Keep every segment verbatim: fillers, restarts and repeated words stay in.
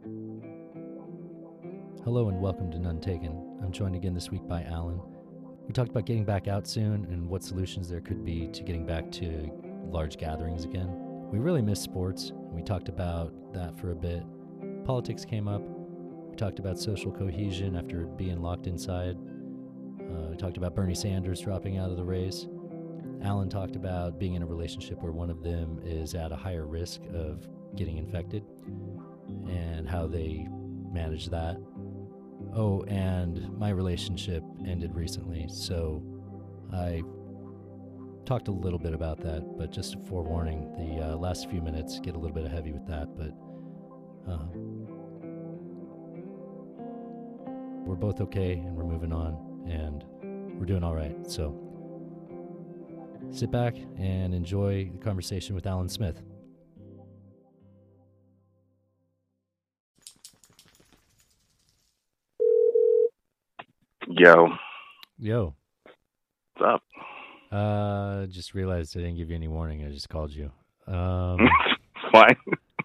Hello and welcome to None Taken. I'm joined again this week by Alan. We talked about getting back out soon and what solutions there could be to getting back to large gatherings again. We really miss sports, and we talked about that for a bit. Politics came up. We talked about social cohesion after being locked inside. Uh, we talked about Bernie Sanders dropping out of the race. Alan talked about being in a relationship where one of them is at a higher risk of getting infected and how they manage that. Oh, and my relationship ended recently, so I talked a little bit about that, but just a forewarning, the uh, last few minutes get a little bit heavy with that, but uh, we're both okay, and we're moving on, and we're doing all right. So sit back and enjoy the conversation with Alan Smith. Yo. Yo. What's up? Uh, just realized I didn't give you any warning. I just called you. Um, it's fine.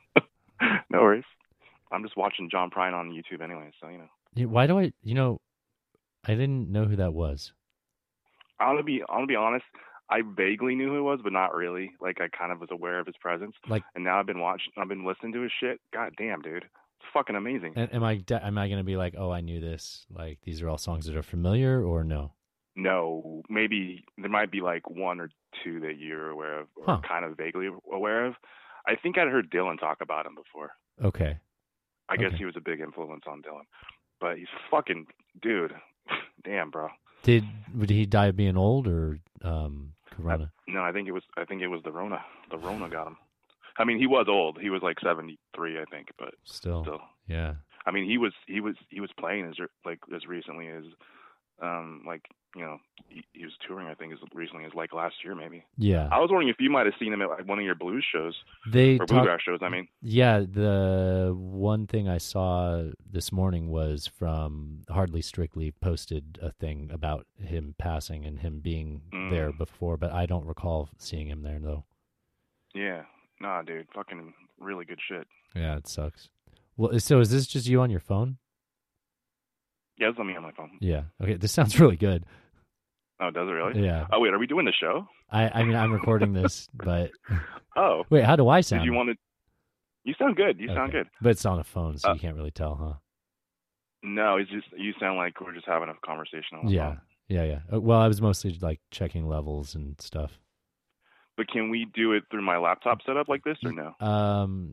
No worries. I'm just watching John Prine on YouTube anyway, so, you know. Why do I, you know, I didn't know who that was. I want to be, I want to be honest. I vaguely knew who it was, but not really. Like, I kind of was aware of his presence. Like, and now I've been watching, I've been listening to his shit. God damn, dude. It's fucking amazing. Am I, am I going to be like, oh, I knew this? Like, these are all songs that are familiar, or no? No, maybe there might be like one or two that you're aware of, or huh. kind of vaguely aware of. I think I'd heard Dylan talk about him before. Okay. I guess okay. he was a big influence on Dylan, but he's fucking dude. Damn, bro. Did did he die being old or um, Corona? I, no, I think it was. I think it was the Rona. The Rona got him. I mean, he was old. He was like seventy-three, I think, but still, still, yeah. I mean, he was he was he was playing as like as recently as, um, like you know, he, he was touring. I think as recently as like last year, maybe. Yeah. I was wondering if you might have seen him at like one of your blues shows. They or talk, bluegrass shows. I mean. Yeah, the one thing I saw this morning was from Hardly Strictly posted a thing about him passing and him being mm. there before, but I don't recall seeing him there though. Yeah. Nah, dude. Fucking really good shit. Yeah, it sucks. Well, so is this just you on your phone? Yeah, it's on me on my phone. Yeah. Okay, this sounds really good. Oh, does it really? Yeah. Oh, wait, are we doing the show? I, I mean, I'm recording this, but... Oh. Wait, how do I sound? Did you want to... You sound good. You okay. sound good. But it's on a phone, so uh, you can't really tell, huh? No, it's just... You sound like we're just having a conversation on the Yeah. phone. Yeah, yeah. Well, I was mostly, like, checking levels and stuff. But can we do it through my laptop setup like this, or no? Um...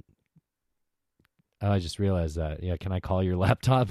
Oh, I just realized that. Yeah, can I call your laptop?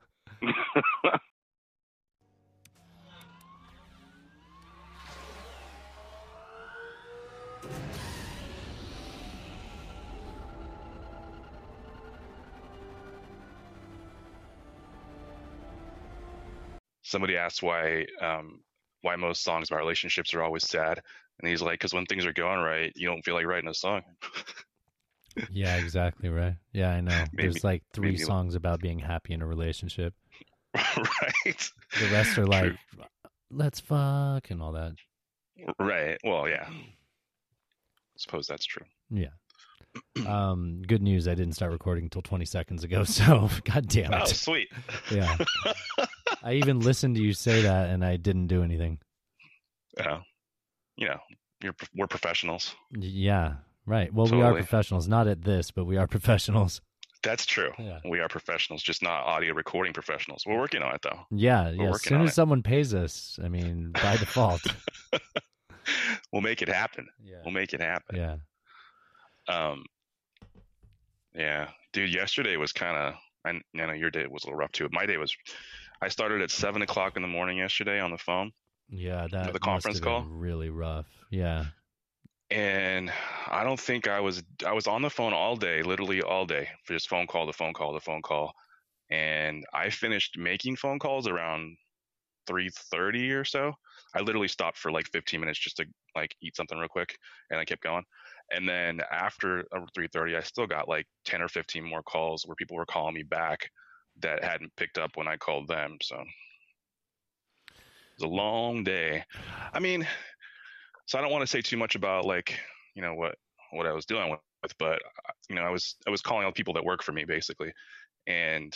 Somebody asked why um, why most songs about relationships are always sad, and he's like, because when things are going right, you don't feel like writing a song. Yeah, exactly right. Yeah, I know. Maybe, There's like three maybe. songs about being happy in a relationship. Right. The rest are like, True. Let's fuck and all that. Right. Well, yeah. I suppose that's true. Yeah. Um, good news, I didn't start recording until twenty seconds ago, so god damn it. Oh, sweet. Yeah. I even listened to you say that, and I didn't do anything. Yeah. You know, you're, we're professionals. Yeah, right. Well, totally. We are professionals. Not at this, but we are professionals. That's true. Yeah. We are professionals, just not audio recording professionals. We're working on it, though. Yeah, we're yeah. As soon as it. someone pays us, I mean, by default. We'll make it happen. Yeah. We'll make it happen. Yeah. Um. Yeah, dude. Yesterday was kind of. I know your day was a little rough too. My day was. I started at seven o'clock in the morning yesterday on the phone. Yeah, that the conference must have call. Been really rough. Yeah. And I don't think I was. I was on the phone all day, literally all day, for just phone call to phone call to phone call, and I finished making phone calls around three thirty or so. I literally stopped for like fifteen minutes just to like eat something real quick, and I kept going. And then after three thirty, I still got like ten or fifteen more calls where people were calling me back that hadn't picked up when I called them. So it was a long day. I mean, so I don't want to say too much about like, you know, what, what I was dealing with, but you know, I was I was calling all the people that work for me basically, and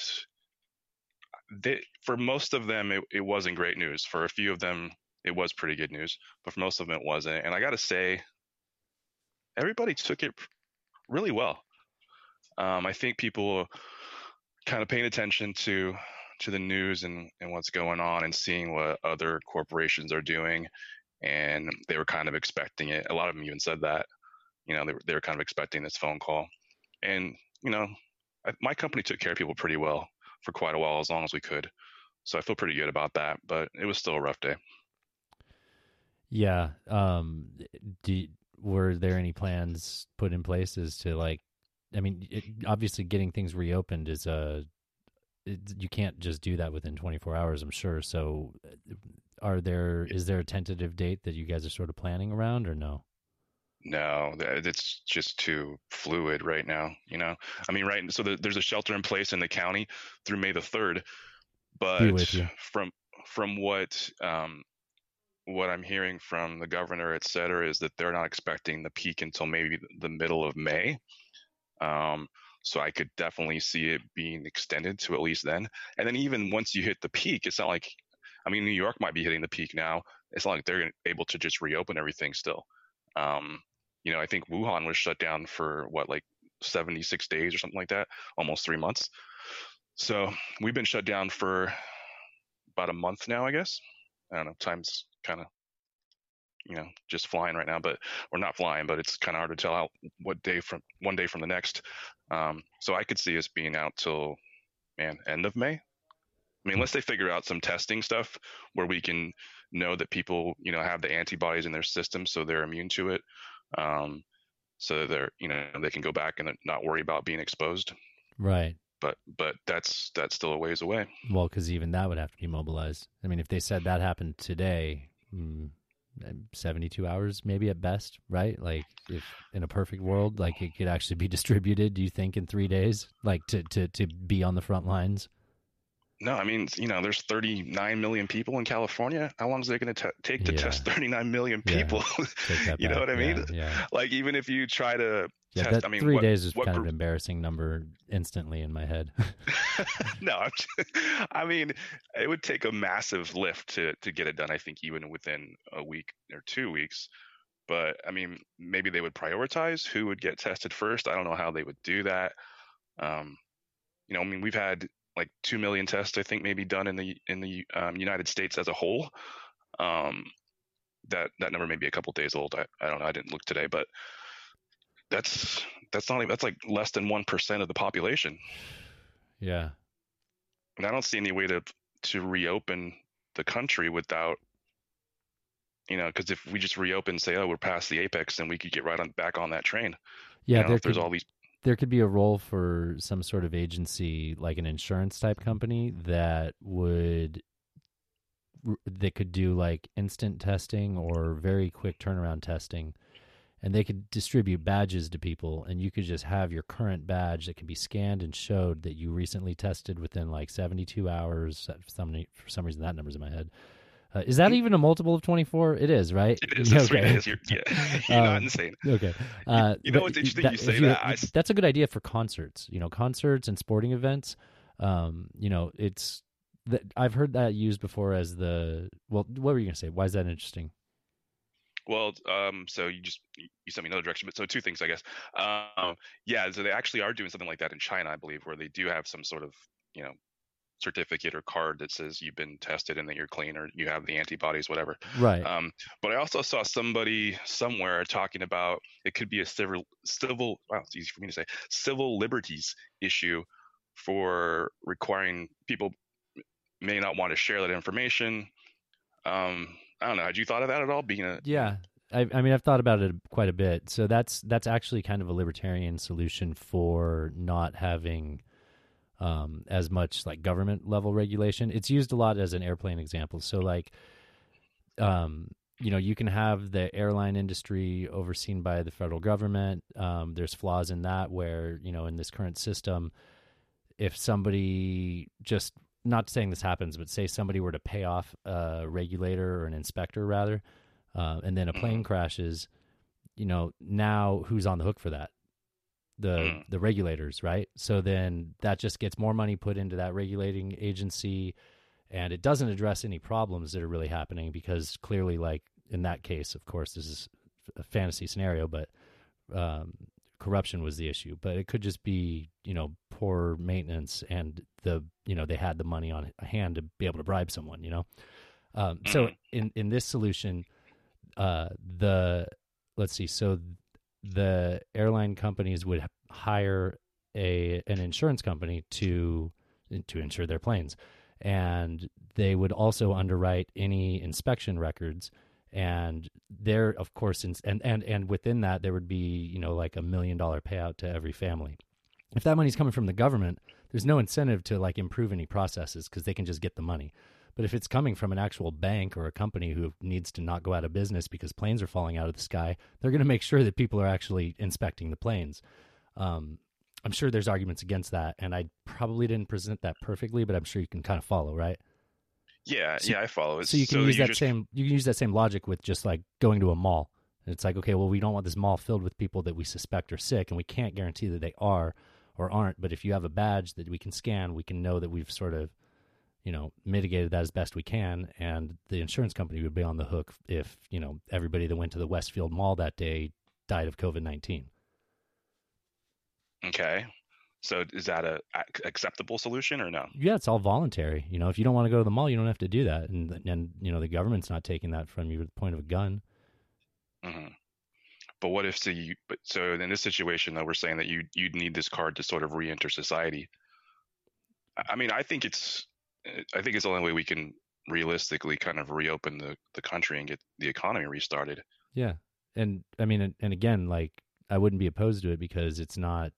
they, for most of them, it, it wasn't great news. For a few of them, it was pretty good news, but for most of them, it wasn't. And I got to say, everybody took it really well. Um, I think people kind of paying attention to to the news and, and what's going on and seeing what other corporations are doing, and they were kind of expecting it. A lot of them even said that, you know, they were, they were kind of expecting this phone call. And, you know, I, my company took care of people pretty well for quite a while, as long as we could. So I feel pretty good about that, but it was still a rough day. Yeah. Um, do, were there any plans put in place as to like, I mean, it, obviously getting things reopened is a, it, you can't just do that within twenty-four hours, I'm sure. So are there, is there a tentative date that you guys are sort of planning around, or no? No, it's just too fluid right now. You know, I mean, right. So the, there's a shelter in place in the county through May the third, but from, from what, um, what I'm hearing from the governor, et cetera, is that they're not expecting the peak until maybe the middle of May. Um, so I could definitely see it being extended to at least then. And then even once you hit the peak, it's not like, I mean, New York might be hitting the peak now. It's not like they're able to just reopen everything still. Um, you know, I think Wuhan was shut down for what, like seventy-six days or something like that, almost three months. So we've been shut down for about a month now, I guess. I don't know, time's kind of, you know, just flying right now, but we're not flying, but it's kind of hard to tell out what day from one day from the next. Um, so I could see us being out till, man, end of May. I mean, unless they figure out some testing stuff where we can know that people, you know, have the antibodies in their system, so they're immune to it. Um, so they're, you know, they can go back and not worry about being exposed. Right. But, but that's, that's still a ways away. Well, cause even that would have to be mobilized. I mean, if they said that happened today, mm, seventy-two hours maybe at best, right? Like if in a perfect world, like it could actually be distributed, do you think in three days, like to, to, to be on the front lines? No, I mean, you know, there's thirty-nine million people in California. How long is it going to take to Yeah. test thirty-nine million people? Yeah. You know back. what I mean? Yeah, yeah. Like, even if you try to Yeah, test, that I mean, three what, days is what kind group? of an embarrassing number instantly in my head. No, I'm just, I mean, it would take a massive lift to, to get it done, I think, even within a week or two weeks. But, I mean, maybe they would prioritize who would get tested first. I don't know how they would do that. Um, you know, I mean, we've had like two million tests, I think, maybe done in the in the um, United States as a whole. Um, that that number may be a couple days old. I, I don't know. I didn't look today, but that's that's not even, that's like less than one percent of the population. Yeah. And I don't see any way to to reopen the country without, you know, because if we just reopen, say, oh, we're past the apex, then we could get right on back on that train. Yeah, you know, there if there's could, all these. There could be a role for some sort of agency, like an insurance type company that would that could do like instant testing or very quick turnaround testing, and they could distribute badges to people, and you could just have your current badge that can be scanned and showed that you recently tested within like seventy-two hours. For some, for some reason, that number's in my head. Uh, is that even a multiple of twenty-four? It is, right? It is. It's okay. Three days. You're, yeah, you're um, not insane. Okay. Uh, you know what's interesting? That, you say you, that. I... That's a good idea for concerts. You know, concerts and sporting events. Um, you know, it's that I've heard that used before as the. Well, what were you gonna say? Why is that interesting? Well, um, so you just you sent me another direction, but so two things, I guess. Um, yeah, so they actually are doing something like that in China, I believe, where they do have some sort of, you know, certificate or card that says you've been tested and that you're clean or you have the antibodies, whatever. Right. Um, but I also saw somebody somewhere talking about it could be a civil, civil, wow, it's easy for me to say, civil liberties issue for requiring people may not want to share that information. Um, I don't know. Had you thought of that at all? Being a yeah. I, I mean, I've thought about it quite a bit. So that's that's actually kind of a libertarian solution for not having Um, as much like government level regulation. It's used a lot as an airplane example. So like, um, you know, you can have the airline industry overseen by the federal government. Um, there's flaws in that where, you know, in this current system, if somebody just, not saying this happens, but say somebody were to pay off a regulator or an inspector rather, uh, and then a plane crashes, you know, now who's on the hook for that? the Mm. the regulators, right? So then that just gets more money put into that regulating agency, and it doesn't address any problems that are really happening, because clearly, like in that case, of course, this is a fantasy scenario, but um, corruption was the issue. But it could just be, you know, poor maintenance, and the, you know, they had the money on hand to be able to bribe someone, you know. Um, Mm. so in in this solution, uh, the let's see, so the airline companies would hire a an insurance company to to insure their planes, and they would also underwrite any inspection records. And there, of course, in, and and and within that, there would be, you know, like a million dollar payout to every family. If that money's coming from the government, there's no incentive to like improve any processes, because they can just get the money. But if it's coming from an actual bank or a company who needs to not go out of business because planes are falling out of the sky, they're going to make sure that people are actually inspecting the planes. Um, I'm sure there's arguments against that, and I probably didn't present that perfectly, but I'm sure you can kind of follow, right? Yeah, So- yeah, I follow it. So you can so use you that just, same you can use that same logic with just like going to a mall. And it's like, okay, well, we don't want this mall filled with people that we suspect are sick, and we can't guarantee that they are or aren't. But if you have a badge that we can scan, we can know that we've sort of, you know, mitigated that as best we can, and the insurance company would be on the hook if, you know, everybody that went to the Westfield Mall that day died of COVID nineteen. Okay. So is that a ac- acceptable solution or no? Yeah, it's all voluntary. You know, if you don't want to go to the mall, you don't have to do that, and and you know, the government's not taking that from you at the point of a gun. Hmm. But what if so you? But so in this situation, though, we're saying that you you'd need this card to sort of re-enter society. I I mean, I think it's I think it's the only way we can realistically kind of reopen the the country and get the economy restarted. Yeah, and I mean, and, and again, like I wouldn't be opposed to it, because it's not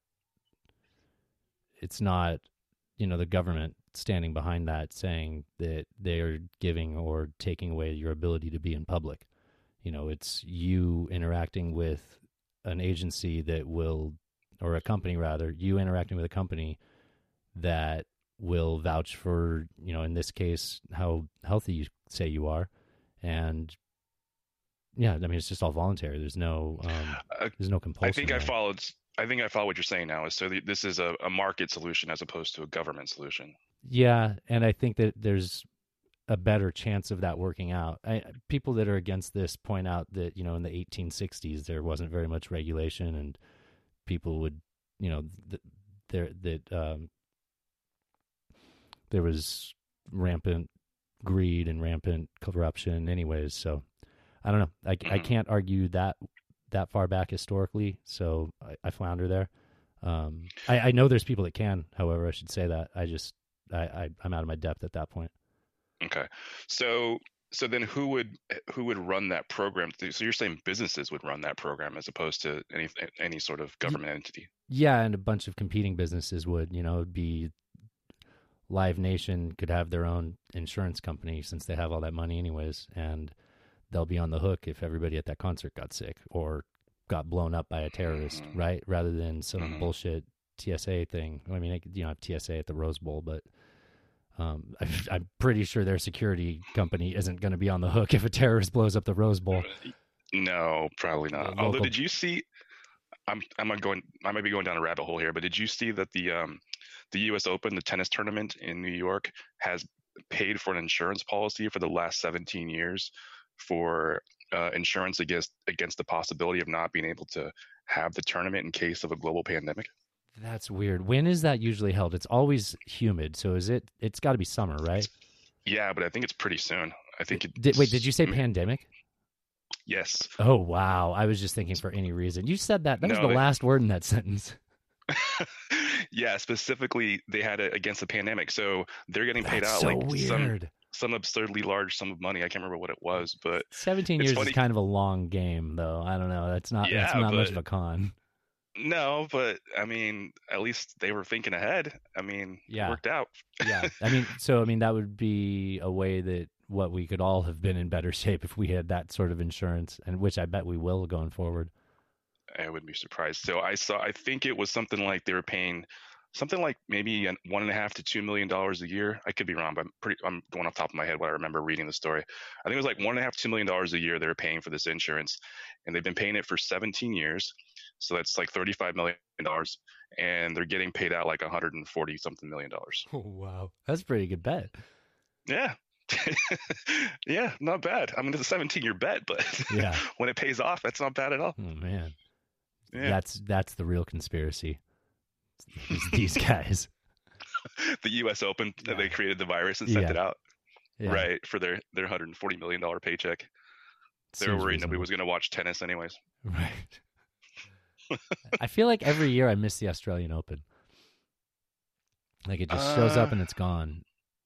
it's not, you know, the government standing behind that saying that they are giving or taking away your ability to be in public. You know, it's you interacting with an agency that will, or a company rather, you interacting with a company that will vouch for, you know, in this case, how healthy you say you are. And yeah, I mean, it's just all voluntary. There's no, um, Uh, there's no compulsion. I think I there. followed. I think I follow what you're saying now. Is so the, this is a, a market solution as opposed to a government solution. Yeah, and I think that there's a better chance of that working out. I, people that are against this point out that, you know, in the eighteen sixties there wasn't very much regulation, and people would, you know, th- there that um, there was rampant greed and rampant corruption, anyways. So I don't know. I, I Mhm. can't argue that that far back historically. So I, I flounder there. Um, I, I know there's people that can. However, I should say that I just I, I I'm out of my depth at that point. Okay. So so then who would who would run that program? So you're saying businesses would run that program as opposed to any any sort of government entity? Yeah, and a bunch of competing businesses would, you know, it'd be Live Nation could have their own insurance company since they have all that money anyways, and they'll be on the hook if everybody at that concert got sick or got blown up by a terrorist, Mhm. right? Rather than some Mhm. bullshit T S A thing. I mean, you know, have T S A at the Rose Bowl, but um, I, I'm pretty sure their security company isn't going to be on the hook if a terrorist blows up the Rose Bowl. No, probably not. The Although, local- did you see? I'm I'm not going. I might be going down a rabbit hole here, but did you see that the um the U S Open, the tennis tournament in New York, has paid for an insurance policy for the last seventeen years for uh, insurance against against the possibility of not being able to have the tournament in case of a global pandemic? That's weird. When is that usually held? It's always humid, so is it? It's got to be summer, right? Yeah, but I think it's pretty soon. I think it. Did, wait, did you say mm, pandemic? Yes. Oh wow, I was just thinking for any reason. You said that. That was No, the they- last word in that sentence. Yeah, specifically they had it against the pandemic, so they're getting paid That's out so like some weird. some absurdly large sum of money. I can't remember what it was, but Seventeen it's years funny- is kind of a long game, though. I don't know. That's not. that's Yeah, not much but- of a con. no, but I mean, at least they were thinking ahead. I mean, Yeah. it worked out. Yeah, I mean, so I mean, that would be a way that what we could all have been in better shape if we had that sort of insurance, and which I bet we will going forward. I wouldn't be surprised. So I saw, I think it was something like they were paying something like maybe an- one and a half to two million dollars a year. I could be wrong, but I'm pretty, I'm going off the top of my head what I remember reading the story. I think it was like one and a half, two million dollars a year they were paying for this insurance, and they've been paying it for seventeen years. So that's like thirty-five million dollars, and they're getting paid out like one hundred forty something million dollars. Oh, wow. That's a pretty good bet. Yeah. Yeah, not bad. I mean, it's a seventeen year bet, but yeah. when it pays off, that's not bad at all. Oh, man. Yeah. That's that's the real conspiracy. It's these guys. The U S Open, Yeah. they created the virus and sent Yeah. it out, Yeah. right, for their, their one hundred forty million dollars paycheck. They were Seems worried nobody reasonable. was going to watch tennis anyways. Right. I feel like every year I miss the Australian Open. Like it just shows up Uh, and it's gone.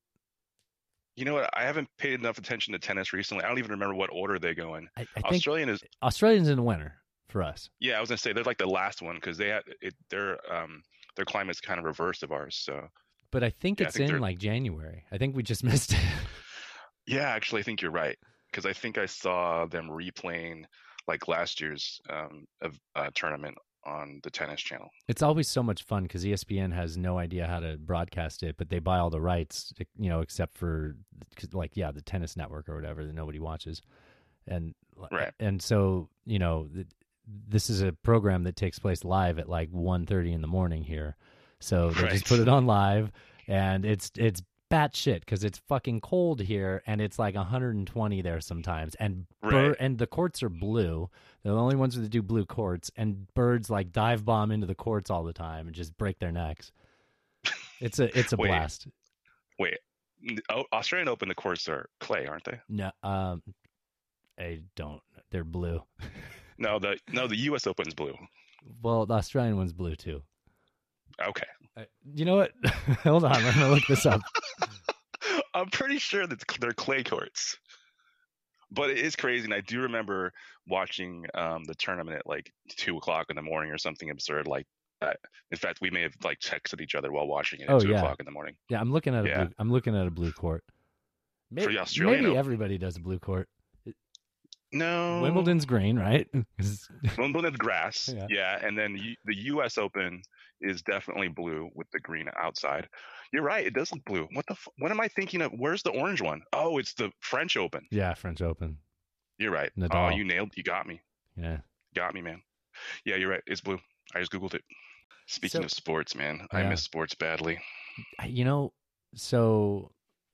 You know what? I haven't paid enough attention to tennis recently. I don't even remember what order they go in. I, I think Australian is, Australians in the winter for us. yeah, I was gonna say they're like the last one because they had it. Their um their climate's kind of reverse of ours. So But I think Yeah, I it's think in they're- like January. I think we just missed it. yeah, actually, I think you're right because I think I saw them replaying like last year's um of, uh, tournament on the tennis channel. It's always so much fun because E S P N has no idea how to broadcast it, but they buy all the rights, you know, except for 'cause, like, yeah, the tennis network or whatever that nobody watches. And, Right. and so, you know, th- this is a program that takes place live at like one thirty in the morning here. So they just Right. put it on live and it's, it's batshit because it's fucking cold here and it's like one hundred twenty there sometimes. And bir- Right. and the courts are blue. They're the only ones that do blue courts, and birds like dive bomb into the courts all the time and just break their necks. It's a it's a Wait. blast. Wait, oh, Australian Open, the courts are clay, aren't they? No, um, I don't. They're blue. No, the no the U S Open's blue. Well, the Australian one's blue too. Okay. Uh, You know what? Hold on, I'm gonna look this up. I'm pretty sure that they're clay courts. But it is crazy, and I do remember watching um, the tournament at like two o'clock in the morning or something absurd like that. In fact, we may have like texted each other while watching it at Oh, two yeah. o'clock in the morning. Yeah, I'm looking at a Yeah. blue. I'm looking at a blue court. Maybe, the Australian maybe Open. everybody does a blue court. No, Wimbledon's green, right? 'Cause- Wimbledon's grass. Yeah. Yeah, and then U- the U S Open is definitely blue with the green outside. You're right; it does look blue. What the? F- what am I thinking of? Where's the orange one? Oh, it's the French Open. yeah, French Open. You're right. Nadal. Oh, you nailed. You got me. Yeah. Got me, man. Yeah, you're right. It's blue. I just googled it. Speaking So- of sports, man, I Yeah. miss sports badly. I- You know, so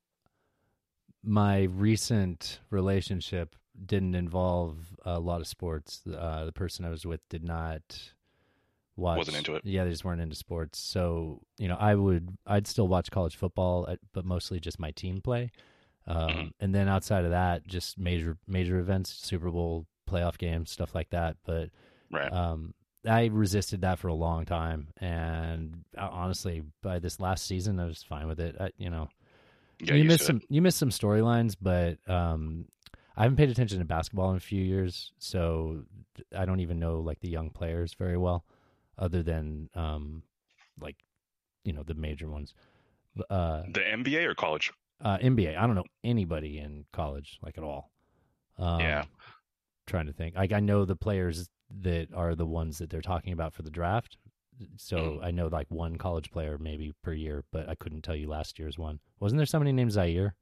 my recent relationship didn't involve a lot of sports. Uh, the person I was with did not watch. Wasn't into it. Yeah, they just weren't into sports. So, you know, I would, I'd still watch college football, uh, but mostly just my team play. Um, Mhm. And then outside of that, just major, major events, Super Bowl, playoff games, stuff like that. But Right. um, I resisted that for a long time, and uh, honestly, by this last season, I was fine with it. I, you know, Yeah, you used miss to it. some, you miss some storylines, but um, I haven't paid attention to basketball in a few years, so I don't even know like the young players very well, other than um, like you know the major ones. Uh, The N B A or college? uh, N B A. I don't know anybody in college like at all. Um, Yeah. Trying to think. Like I know the players that are the ones that they're talking about for the draft. So Mm. I know like one college player maybe per year, but I couldn't tell you last year's one. Wasn't there somebody named Zaire?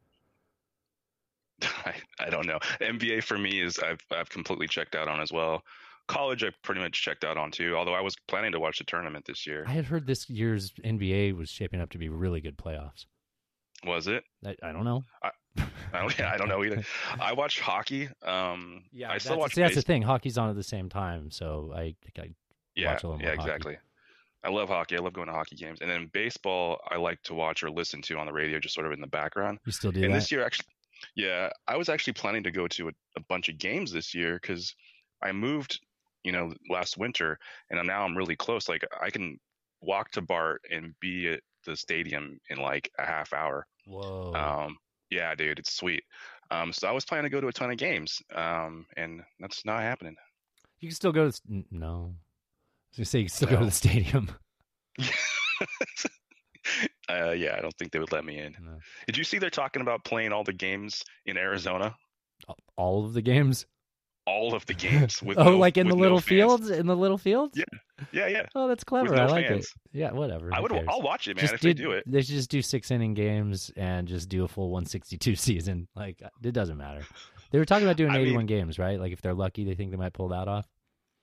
I, I don't know. N B A for me is I've I've completely checked out on as well. College I pretty much checked out on too. Although I was planning to watch the tournament this year. I had heard this year's N B A was shaping up to be really good playoffs. Was it? I, I don't know. I don't, yeah, I don't know either. I watch hockey. Um, Yeah, I that's, still watch. see, that's the base- thing. Hockey's on at the same time, so I, I yeah, watch a little yeah, more hockey. exactly. I love hockey. I love going to hockey games. And then baseball, I like to watch or listen to on the radio, just sort of in the background. you still do And that. this year, actually, yeah, I was actually planning to go to a, a bunch of games this year because I moved, you know, last winter, and now I'm really close. Like I can walk to Bart and be at the stadium in like a half hour. Whoa. Um, yeah, dude, it's sweet. Um, so I was planning to go to a ton of games, um, and that's not happening. You can still go to s- n- no. I was gonna say you can still go to No. the stadium. uh, yeah, I don't think they would let me in. No. Did you see they're talking about playing all the games in Arizona? All of the games. All of the games with oh, no, like in the with no little fans. fields. In the little fields. Yeah. Yeah, yeah. Oh, that's clever. no I like fans. it. Yeah, whatever. I who would. cares? I'll watch it, man. Just if did- they do it. They should just do six inning games and just do a full one sixty-two season. Like it doesn't matter. They were talking about doing I mean- eighty-one games, right? Like if they're lucky, they think they might pull that off.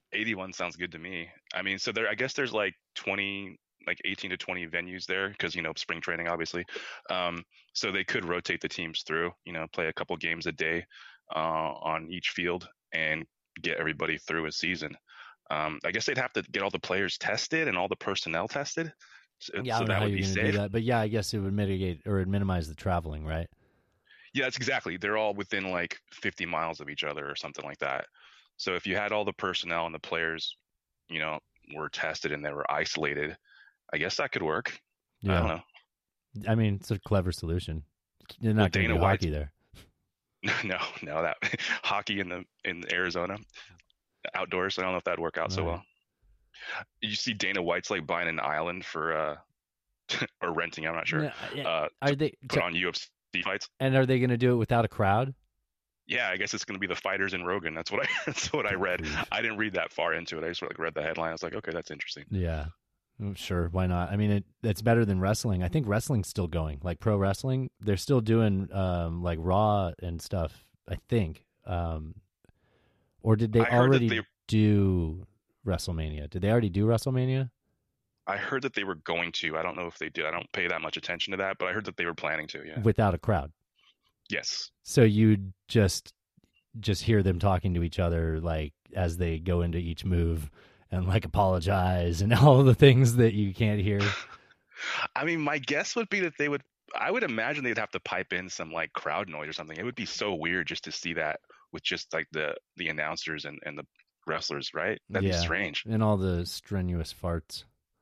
eighty-one sounds good to me. I mean, so there, I guess there's like twenty, like eighteen to twenty venues there because, you know, spring training, obviously. Um, so they could rotate the teams through, you know, play a couple games a day uh, on each field and get everybody through a season. Um, I guess they'd have to get all the players tested and all the personnel tested. So, Yeah, I so don't know that how would you're be going to do safe. that, but yeah, I guess it would mitigate or it'd minimize the traveling, right? Yeah, that's exactly. They're all within like fifty miles of each other or something like that. So if you had all the personnel and the players, you know, were tested and they were isolated, I guess that could work. I don't Yeah. know. I mean, it's a clever solution. You're Well, not going to Dana do White's hockey there. no, no, that hockey in the in Arizona outdoors. I don't know if that'd work out so Right. well. You see Dana White's like buying an island for uh or renting, I'm not sure. No, yeah, Uh Are to they? put on U F C fights. And are they going to do it without a crowd? Yeah, I guess it's going to be the fighters in Rogan. That's what I that's what I read. Grief. I didn't read that far into it. I just like read the headline. I was like, okay, that's interesting. Yeah. Mm, Sure, why not? I mean, it it's better than wrestling. I think wrestling's still going. Like pro wrestling, they're still doing um like Raw and stuff, I think. Um or did they I heard that already they- do WrestleMania? Did they already do WrestleMania? I heard that they were going to. I don't know if they did. I don't pay that much attention to that, but I heard that they were planning to. Yeah. Without a crowd. Yes. So you'd just just hear them talking to each other like as they go into each move and like apologize and all the things that you can't hear. I mean, my guess would be that they would. I would imagine they'd have to pipe in some like crowd noise or something. It would be so weird just to see that with just like the the announcers and and the wrestlers, right? That'd Yeah. be strange. And all the strenuous farts.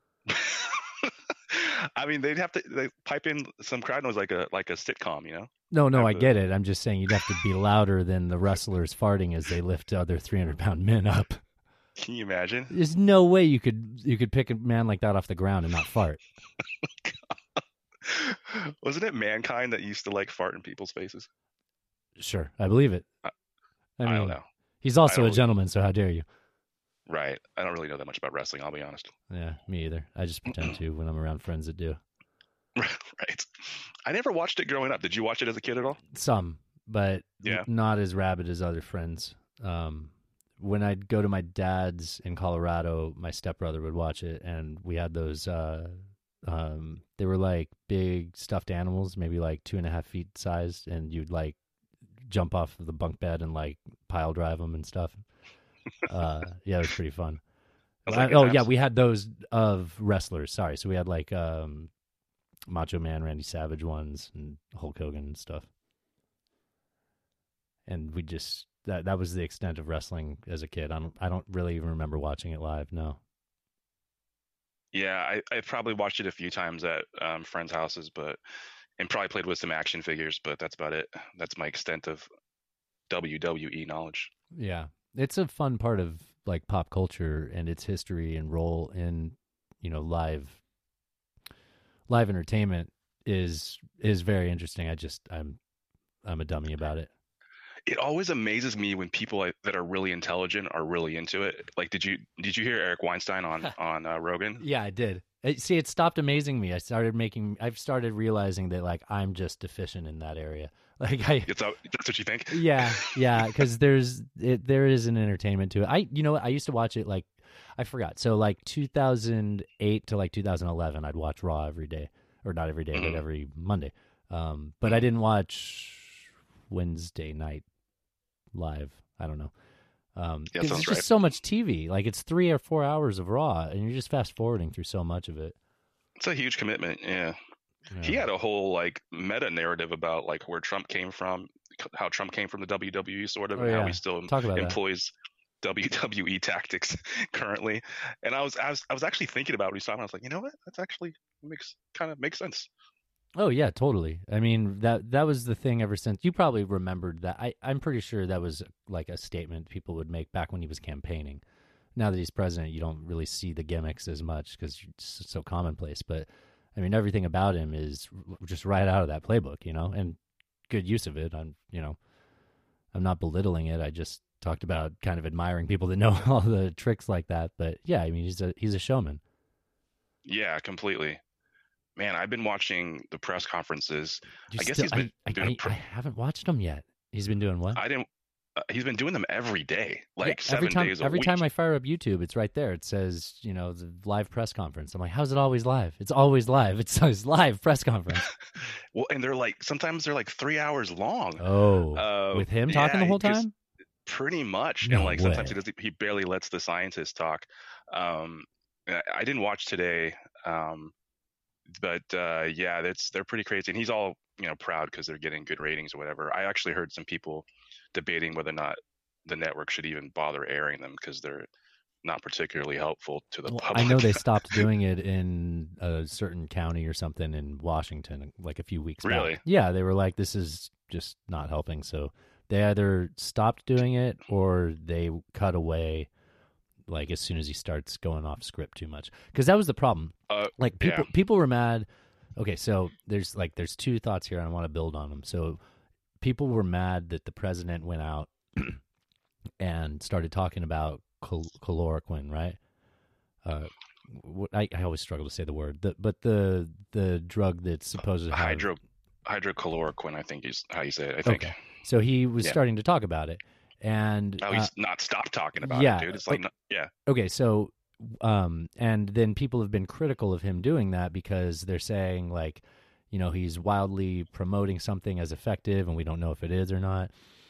I mean, they'd have to they pipe in some crowd noise like a like a sitcom, you know? No, no, Have I to- get it. I'm just saying you'd have to be louder than the wrestlers farting as they lift other three hundred pound men up. Can you imagine? There's no way you could you could pick a man like that off the ground and not fart. Wasn't it Mankind that used to like fart in people's faces? Sure, I believe it. I- I I, mean, don't know. he's also I a don't- gentleman, so how dare you? Right. I don't really know that much about wrestling, I'll be honest. Yeah, me either. I just pretend to when I'm around friends that do. Right. I never watched it growing up. Did you watch it as a kid at all? Some, but Yeah. not as rabid as other friends. Um, when I'd go to my dad's in Colorado, my stepbrother would watch it, and we had those. Uh, um, they were like big stuffed animals, maybe like two and a half feet sized, and you'd like jump off of the bunk bed and like pile drive them and stuff. Uh, yeah, it was pretty fun. Sounds like I- good oh yeah, times. we had those of wrestlers. Sorry, so we had like um, Macho Man, Randy Savage ones, and Hulk Hogan and stuff. And we just that that was the extent of wrestling as a kid. I don't I don't really even remember watching it live. No. Yeah, I, I probably watched it a few times at um, friends' houses, but and probably played with some action figures, but that's about it. That's my extent of W W E knowledge. Yeah, it's a fun part of like pop culture and its history and role in you know live live entertainment is is very interesting. I just I'm I'm a dummy about it. It always amazes me when people like, that are really intelligent are really into it. Like, did you did you hear Eric Weinstein on on uh, Rogan? Yeah, I did. It, see, it stopped amazing me. I started making. I've started realizing that like I'm just deficient in that area. Like I, It's, that's what you think? yeah, yeah, because there's it, there is an entertainment to it. I, you know, what, I used to watch it like I forgot. So like two thousand eight to like two thousand eleven, I'd watch Raw every day, or not every day, Mhm. but every Monday. Um, but I didn't watch Wednesday night live. I don't know. Um, Yeah, 'cause sounds it's just right. so much T V. Like it's three or four hours of Raw, and you're just fast forwarding through so much of it. It's a huge commitment. Yeah. Yeah. He had a whole like meta narrative about like where Trump came from, how Trump came from the W W E sort of, Oh, and how yeah. he still Talk about that. employs W W E tactics currently. And I was I was I was actually thinking about it when we saw him. I was like, you know what? That's actually makes kind of makes sense. Oh yeah, totally. I mean that that was the thing ever since. You probably remembered that. I I'm pretty sure that was like a statement people would make back when he was campaigning. Now that he's president, you don't really see the gimmicks as much because it's so commonplace. But I mean, everything about him is just right out of that playbook, you know, and good use of it. I'm you know, I'm not belittling it. I just talked about kind of admiring people that know all the tricks like that. But yeah, I mean, he's a he's a showman. Yeah, completely. Man, I've been watching the press conferences. You I guess still- he's been I, I, doing I, pr- I haven't watched him yet. He's been doing what? I didn't uh, he's been doing them every day, like Yeah, every seven time, days a every week. time I fire up YouTube, it's right there. It says, you know, the live press conference. I'm like, how's it always live? It's always live. It's always live press conference. Well, and they're like sometimes they're like three hours long. Oh, Uh, with him talking yeah, the whole 'cause time? pretty much, No and like sometimes he way. does he barely lets the scientists talk. Um, I I didn't watch today, um, but uh, yeah, that's they're pretty crazy, and he's all you know proud because they're getting good ratings or whatever. I actually heard some people debating whether or not the network should even bother airing them because they're not particularly helpful to the Well, I know public. they stopped doing it in a certain county or something in Washington like a few weeks Really? back. Yeah, they were like, this is just not helping. So they either stopped doing it or they cut away like as soon as he starts going off script too much. Because that was the problem. Uh, Like people yeah. people were mad. Okay, so there's like there's two thoughts here and I want to build on them. So people were mad that the president went out and started talking about cal- chloroquine, right? Uh, what, I, I always struggle to say the word, the, but the the drug that's supposed to have Hydro hydrochloroquine, I think is how you say it. I think. Okay, so he was Yeah. starting to talk about it, and Oh, uh, he's not stopped talking about yeah, it, dude. It's like, no, yeah, okay, so um, and then people have been critical of him doing that because they're saying like, you know, he's wildly promoting something as effective, and we don't know if it is or not.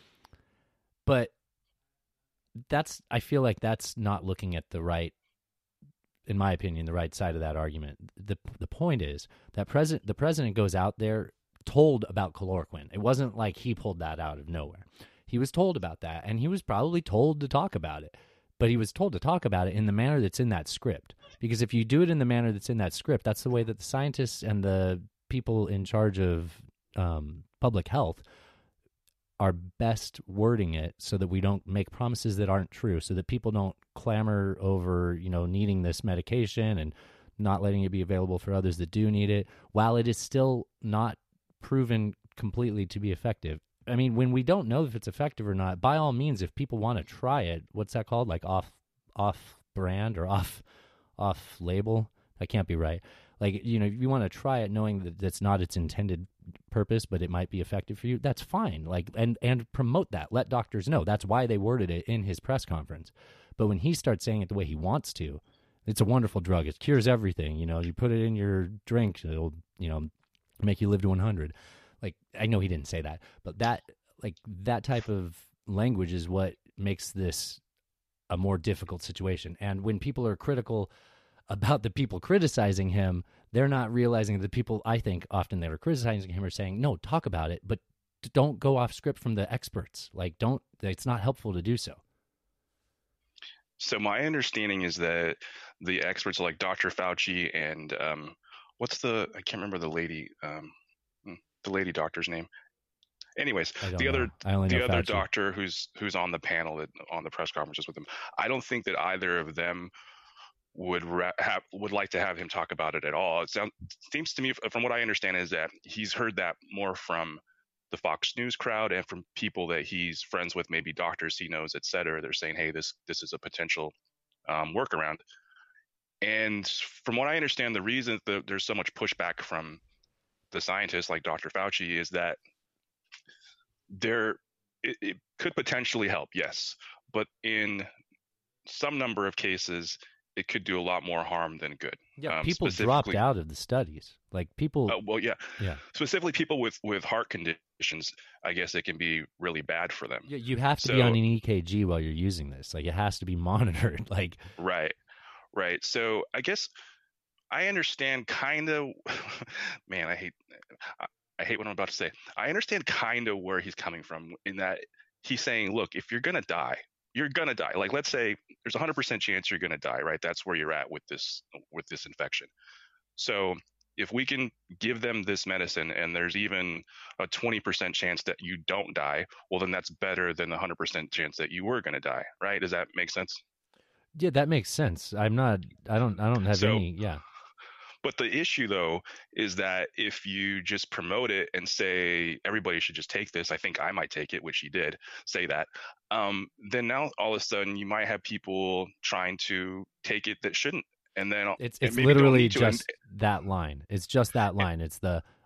But that's I feel like that's not looking at the right. In my opinion, the right side of that argument. The the point is that president the president goes out there told about chloroquine. It wasn't like he pulled that out of nowhere. He was told about that, and he was probably told to talk about it. But he was told to talk about it in the manner that's in that script. Because if you do it in the manner that's in that script, that's the way that the scientists and the people in charge of um, public health are best wording it so that we don't make promises that aren't true, so that people don't clamor over, you know, needing this medication and not letting it be available for others that do need it, while it is still not proven completely to be effective. I mean, when we don't know if it's effective or not, by all means, if people want to try it, what's that called? Like off off brand or off off label? That can't be right. Like, you know, if you want to try it knowing that that's not its intended purpose, but it might be effective for you, that's fine. Like, and and promote that. Let doctors know. That's why they worded it in his press conference. But when he starts saying it the way he wants to, it's a wonderful drug. It cures everything. You know, you put it in your drink, it'll, you know, make you live to one hundred. Like, I know he didn't say that, but that, like, that type of language is what makes this a more difficult situation. And when people are critical about the people criticizing him, they're not realizing that the people, I think, often that are criticizing him are saying, no, talk about it, but don't go off script from the experts. Like, don't, it's not helpful to do so. So my understanding is that the experts like Doctor Fauci and um, what's the, I can't remember the lady, um, the lady doctor's name. Anyways, the other the other Fauci. doctor who's who's on the panel that, on the press conferences with him, I don't think that either of them would ra- have would like to have him talk about it at all. It sounds seems to me, from what I understand, is that he's heard that more from the Fox News crowd and from people that he's friends with, maybe doctors he knows, et cetera. They're saying, hey, this this is a potential um, workaround. And from what I understand, the reason that there's so much pushback from the scientists like Doctor Fauci is that there it, it could potentially help, yes, but in some number of cases, it could do a lot more harm than good. Yeah, um, people dropped out of the studies. Like people. Uh, well, yeah, yeah. Specifically, people with with heart conditions, I guess it can be really bad for them. Yeah, you have to so, be on an E K G while you're using this. Like, it has to be monitored. Like, right, right. So I guess I understand kind of. Man, I hate. I, I hate what I'm about to say. I understand kind of where he's coming from in that he's saying, look, if you're gonna die, you're gonna die. Like, let's say there's a hundred percent chance you're gonna die, right? That's where you're at with this with this infection. So if we can give them this medicine and there's even a twenty percent chance that you don't die, well, then that's better than the hundred percent chance that you were gonna die, right? Does that make sense? Yeah, that makes sense. I'm not. I don't. I don't have so, any. Yeah. But the issue, though, is that if you just promote it and say everybody should just take this, I think I might take it, which he did say that, um, then now all of a sudden you might have people trying to take it that shouldn't. And then it's it's and literally just and, that line. It's just that line. It's the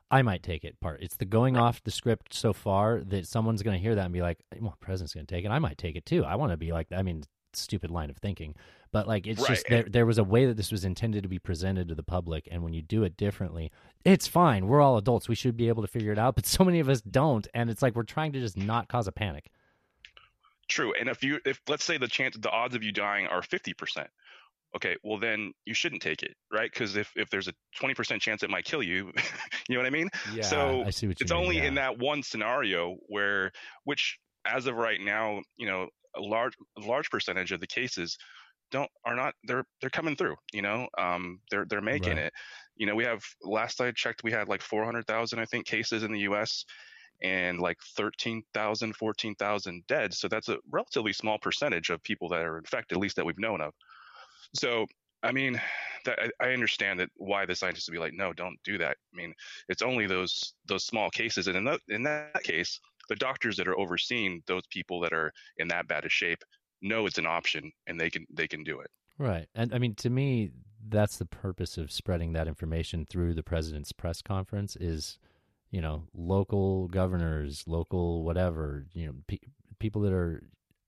I might take it part. It's the going Right. off the script so far that someone's going to hear that and be like, well, the president's going to take it. I might take it too. I want to be like that. I mean, stupid line of thinking. But like, it's Right. just there, there was a way that this was intended to be presented to the public. And when you do it differently, it's fine. We're all adults. We should be able to figure it out. But so many of us don't. And it's like we're trying to just not cause a panic. True. And if you, if let's say the chance, the odds of you dying are fifty percent, okay, well then you shouldn't take it, right? Because if, if there's a twenty percent chance it might kill you, you know what I mean? Yeah, So I see what you it's mean. only yeah. in that one scenario where, which as of right now, you know, a large, a large percentage of the cases don't, are not, they're, they're coming through, you know, um, they're, they're making Right. it. You know, we have, last I checked, we had like four hundred thousand, I think, cases in the U S and like thirteen thousand, fourteen thousand dead. So that's a relatively small percentage of people that are infected, at least that we've known of. So, I mean, that, I, I understand that why the scientists would be like, no, don't do that. I mean, it's only those those small cases, and in that in that case, the doctors that are overseeing those people that are in that bad a shape know it's an option, and they can they can do it. Right. And I mean, to me, that's the purpose of spreading that information through the president's press conference is, you know, local governors, local whatever, you know, pe- people that are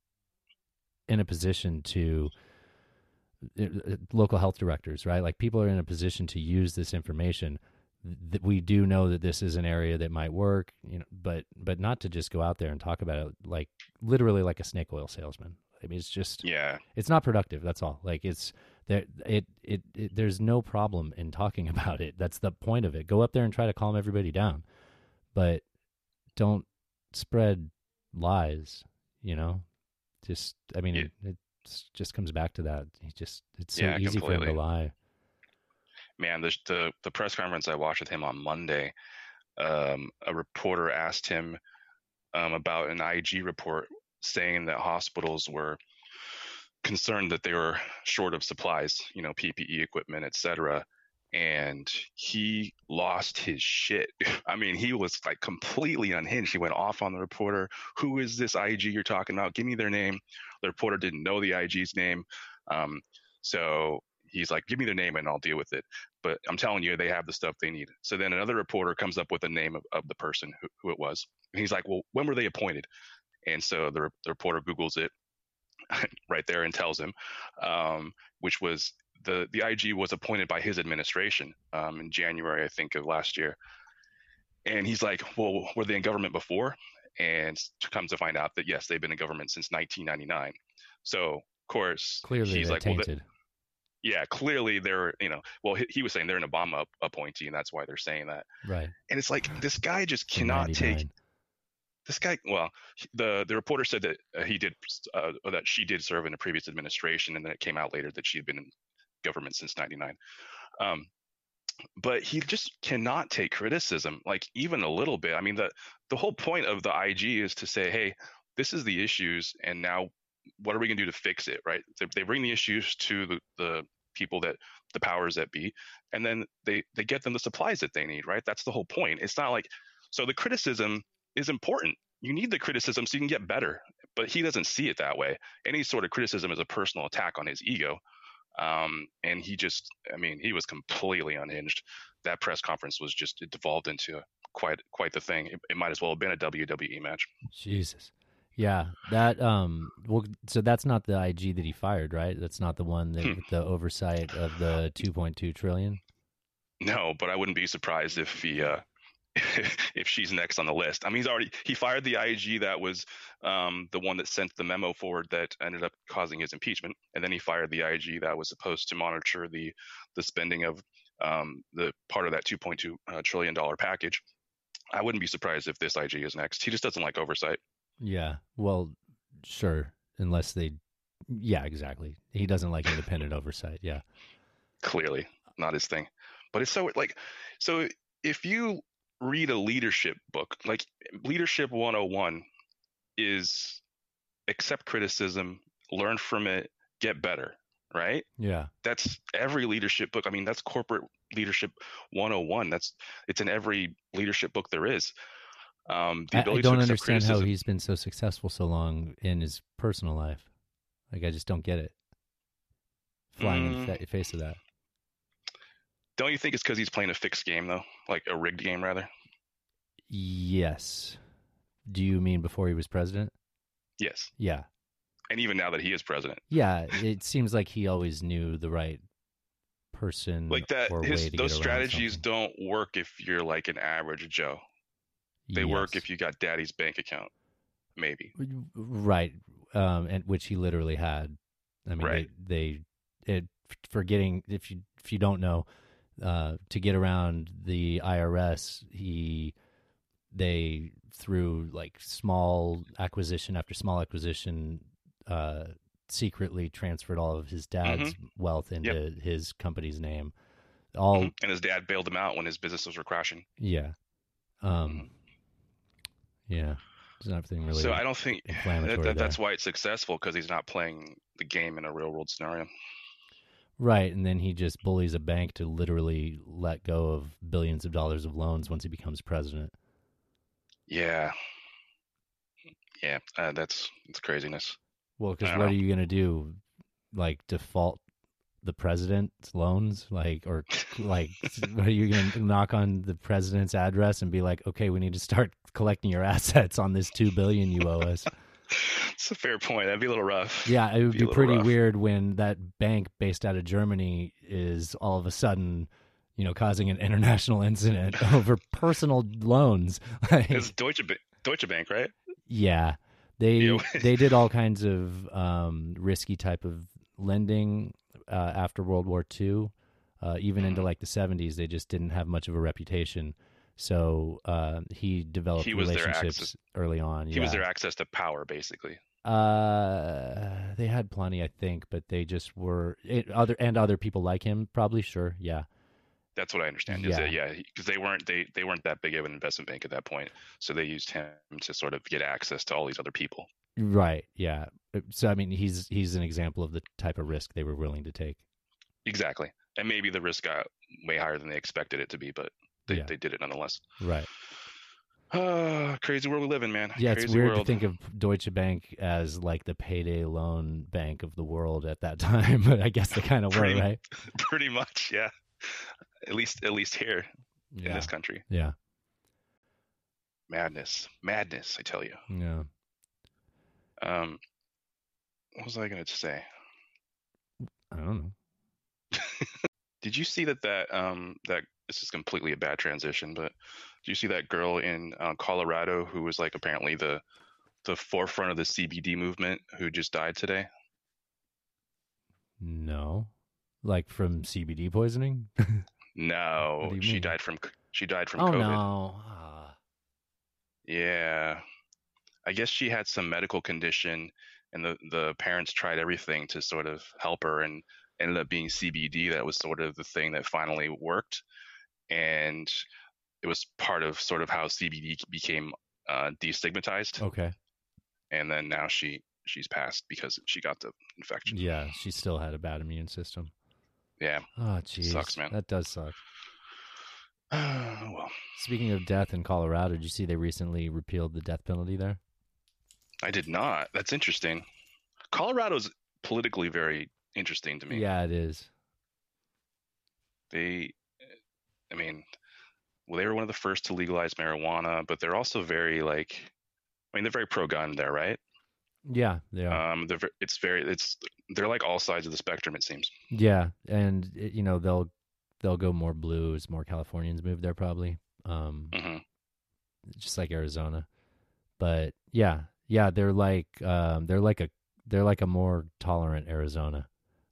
in a position to, uh, local health directors, right? Like people are in a position to use this information. That we do know that this is an area that might work, you know, but but not to just go out there and talk about it like literally like a snake oil salesman. I mean, it's just Yeah, it's not productive. That's all. Like it's there. It, it it there's no problem in talking about it. That's the point of it. Go up there and try to calm everybody down, but don't spread lies. You know, just I mean, it, it just comes back to that. He just it's so yeah, easy for him completely. to lie. Man, the, the the press conference I watched with him on Monday, um, a reporter asked him um, about an I G report saying that hospitals were concerned that they were short of supplies, you know, P P E equipment, et cetera. And he lost his shit. I mean, he was like completely unhinged. He went off on the reporter. Who is this I G you're talking about? Give me their name. The reporter didn't know the I G's name. Um, so he's like, give me their name and I'll deal with it. But I'm telling you, they have the stuff they need. So then another reporter comes up with the name of, of the person who, who it was. And he's like, well, when were they appointed? And so the, the reporter Googles it right there and tells him, um, which was the the I G was appointed by his administration um, in January, I think, of last year. And he's like, well, were they in government before? And comes to find out that yes, they've been in government since nineteen ninety-nine. So of course Clearly, he's they're like, well, tainted. yeah, clearly they're, you know, well, he, he was saying they're an Obama appointee, and that's why they're saying that. Right. And it's like this guy just From cannot take ninety-nine. this guy. Well, the the reporter said that uh, he did uh, that she did serve in a previous administration, and then it came out later that she had been in government since ninety-nine. Um, but he just cannot take criticism, like even a little bit. I mean, the the whole point of the I G is to say, hey, this is the issues, and now what are we going to do to fix it, right? They, they bring the issues to the, the people that the powers that be, and then they they get them the supplies that they need, right? That's the whole point. It's not like, so the criticism is important. You need the criticism so you can get better, but he doesn't see it that way. Any sort of criticism is a personal attack on his ego. Um, and he just, I mean, he was completely unhinged. That press conference was just, it devolved into quite quite the thing. It, it might as well have been a W W E match. Jesus. Yeah, that um well so that's not the I G that he fired, right? That's not the one that Hmm. with the oversight of the two point two trillion. No, but I wouldn't be surprised if he uh if she's next on the list. I mean, he's already he fired the I G that was um the one that sent the memo forward that ended up causing his impeachment, and then he fired the I G that was supposed to monitor the the spending of um the part of that two point two uh, trillion dollar package. I wouldn't be surprised if this I G is next. He just doesn't like oversight. Yeah. Well, sure, unless they yeah, exactly. He doesn't like independent oversight. Yeah. Clearly not his thing. But it's so like, so if you read a leadership book, like Leadership one oh one is accept criticism, learn from it, get better, right? Yeah. That's every leadership book. I mean, that's corporate leadership one oh one. That's it's in every leadership book there is. Um, the I, I ability don't to accept understand how criticism. he's been so successful so long in his personal life. Like I just don't get it. Flying in the Mm. fa- face of that. Don't you think it's because he's playing a fixed game though, like a rigged game rather? Yes. Do you mean before he was president? Yes. Yeah. And even now that he is president. Yeah, it seems like he always knew the right person Like that, or his way to those get around strategies something. don't work if you're like an average Joe. They work Yes. if you got daddy's bank account, maybe. Right, um, and which he literally had. I mean, Right. they, they it, for getting, if you if you don't know, uh, to get around the I R S, he they through like small acquisition after small acquisition, uh, secretly transferred all of his dad's wealth into Yep. his company's name. All Mhm. And his dad bailed him out when his businesses were crashing. yeah, um, Mhm. yeah. There's nothing really. So I don't think inflammatory that, that, that's there. why it's successful, because he's not playing the game in a real world scenario. Right, and then he just bullies a bank to literally let go of billions of dollars of loans once he becomes president. Yeah. Yeah, uh, that's that's craziness. Well, I because don't what know. are you going to do? Like default the president's loans? Like, or like, are you going to knock on the president's address and be like, okay, we need to start collecting your assets on this two billion you owe us? It's a fair point. That'd be a little rough. Yeah, it would Be be a little pretty rough. weird when that bank based out of Germany is all of a sudden, you know, causing an international incident over personal loans. Like, It's Deutsche Bank, Deutsche Bank, right? yeah, they Yeah. they did all kinds of um, risky type of lending uh, after World War Two, uh, even into Mhm. like the seventies. They just didn't have much of a reputation. So uh, he developed He was their relationships access- early on. He yeah. was their access to power, basically. Uh, they had plenty, I think, but they just were it, other and other people like him. Probably, sure, yeah, That's what I understand. Yeah. Is that, yeah, because they weren't they they weren't that big of an investment bank at that point, so they used him to sort of get access to all these other people. right, yeah. So I mean, he's he's an example of the type of risk they were willing to take. Exactly, and maybe the risk got way higher than they expected it to be, but they, Yeah. they did it nonetheless. Right. Ah, crazy world we live in, man. Yeah, crazy it's weird world. to think of Deutsche Bank as like the payday loan bank of the world at that time, but I guess they kind of were, Pretty- right? Pretty much, yeah. At least at least here in Yeah. this country. Yeah. Madness, madness. I tell you. Yeah. Um, what was I going to say? I don't know. Did you see that that um that this is completely a bad transition, but did you see that girl in uh, Colorado who was like apparently the the forefront of the C B D movement who just died today? No. Like from C B D poisoning? No, What do you she mean? died from she died from oh COVID. no. Ah. Yeah, I guess she had some medical condition, and the the parents tried everything to sort of help her, and ended up being C B D. That was sort of the thing that finally worked, and it was part of sort of how C B D became uh, destigmatized. Okay. And then now she she's passed because she got the infection. Yeah, she still had a bad immune system. Yeah. Oh, jeez. Sucks, man. That does suck. Well, Speaking of death in Colorado, did you see they recently repealed the death penalty there? I did not. That's interesting. Colorado's politically very interesting to me. Yeah, it is. They, I mean, well, they were one of the first to legalize marijuana, but they're also very like, I mean, they're very pro-gun there, right? Yeah, they are. Um, they're ve- it's very it's they're like all sides of the spectrum, it seems. Yeah, and it- you know they'll they'll go more blue as more Californians move there, probably. Um, hmm just like Arizona, but yeah, yeah, they're like um, they're like a they're like a more tolerant Arizona.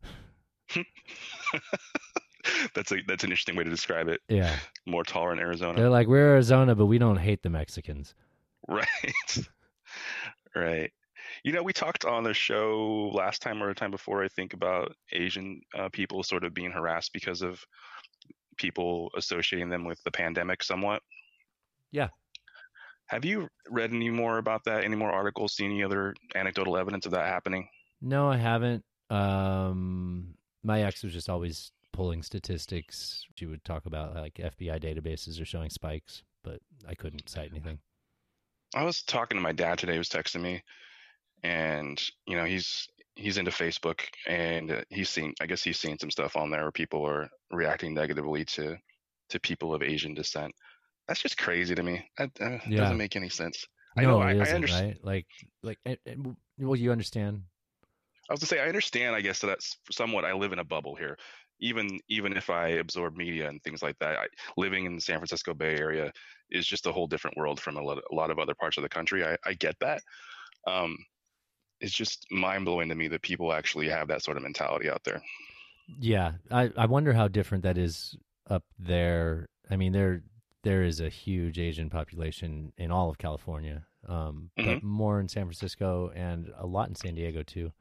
that's a that's an interesting way to describe it. Yeah, More tolerant Arizona, they're like we're Arizona, but we don't hate the Mexicans. right? Right. You know, we talked on the show last time or a time before, I think, about Asian uh, people sort of being harassed because of people associating them with the pandemic somewhat. Yeah. Have you read any more about that? Any more articles? Seen any other anecdotal evidence of that happening? No, I haven't. Um, my ex was just always pulling statistics. She would talk about like F B I databases are showing spikes, but I couldn't cite anything. I was talking to my dad today. He was texting me, and you know, he's he's into Facebook, and uh, he's seen. I guess he's seen some stuff on there where people are reacting negatively to to people of Asian descent. That's just crazy to me. That uh, Yeah. doesn't make any sense. I know. No, I, it I isn't, understand. right? Like, like, it, it- well, you understand. I was to say I understand. I guess that that's somewhat. I live in a bubble here. Even even if I absorb media and things like that, I, living in the San Francisco Bay Area is just a whole different world from a lot, a lot of other parts of the country. I, I get that. Um, it's just mind blowing to me that people actually have that sort of mentality out there. Yeah, I, I wonder how different that is up there. I mean, there there is a huge Asian population in all of California, um, hmm but more in San Francisco and a lot in San Diego too.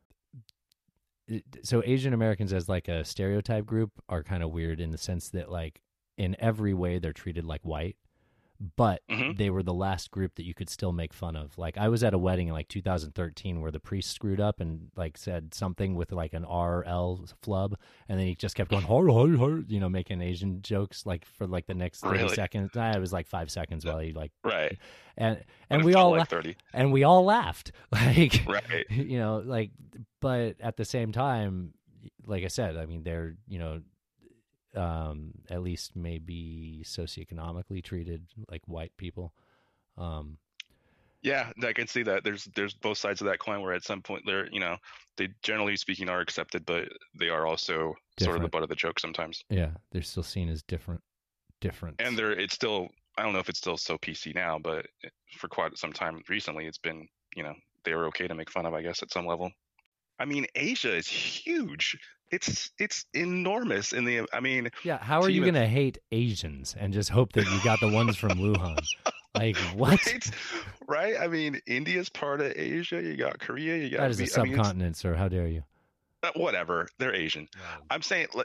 It- So Asian Americans as like a stereotype group are kind of weird in the sense that like in every way they're treated like white, but hmm they were the last group that you could still make fun of. Like I was at a wedding in like two thousand thirteen where the priest screwed up and like said something with like an R L flub, and then he just kept going har har har, you know, making Asian jokes like for like the next thirty Really? seconds. Ah, it was like five seconds while he like Right. and But and it we felt all like la- thirty. and we all laughed like Right. you know like but at the same time, like I said, I mean they're you know um, at least maybe socioeconomically treated like white people. Um, Yeah, I can see that. There's there's both sides of that coin where at some point they're, you know, they generally speaking are accepted, but they are also sort of the Different. butt of the joke sometimes. yeah, they're still seen as different. Different. And they're it's still I don't know if it's still so P C now, but for quite some time recently it's been, you know, they were okay to make fun of, I guess, at some level. I mean, Asia is huge. It's it's enormous in the I mean, Yeah, how are to you even gonna hate Asians and just hope that you got the ones from Wuhan? Like what? right? Right? I mean, India's part of Asia. You got Korea, you That got is a V- I mean, it's subcontinent, sir. How dare you? uh, whatever. They're Asian. I'm saying like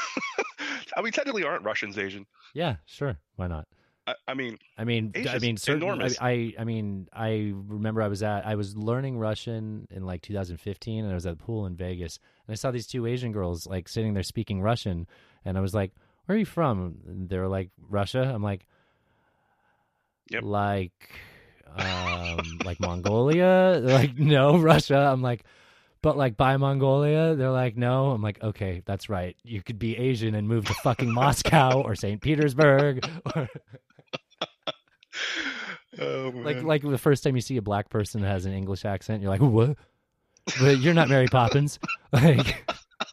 I mean, technically aren't Russians Asian? Yeah, sure. Why not? I, I mean, I mean, I Asia's mean, certain. I, enormous. I, I mean, I remember I was at, I was learning Russian in like two thousand fifteen, and I was at the pool in Vegas, and I saw these two Asian girls like sitting there speaking Russian, and I was like, "Where are you from?" And they were like, "Russia." I'm like, Yep. like, um, like Mongolia. They're like, "No, Russia." I'm like, but like by Mongolia, they're like, "No." I'm like, "Okay, that's right. You could be Asian and move to fucking Moscow or Saint Petersburg." Or Oh like, man. like the first time you see a black person that has an English accent, you're like, "What?" But you're not Mary Poppins. Like,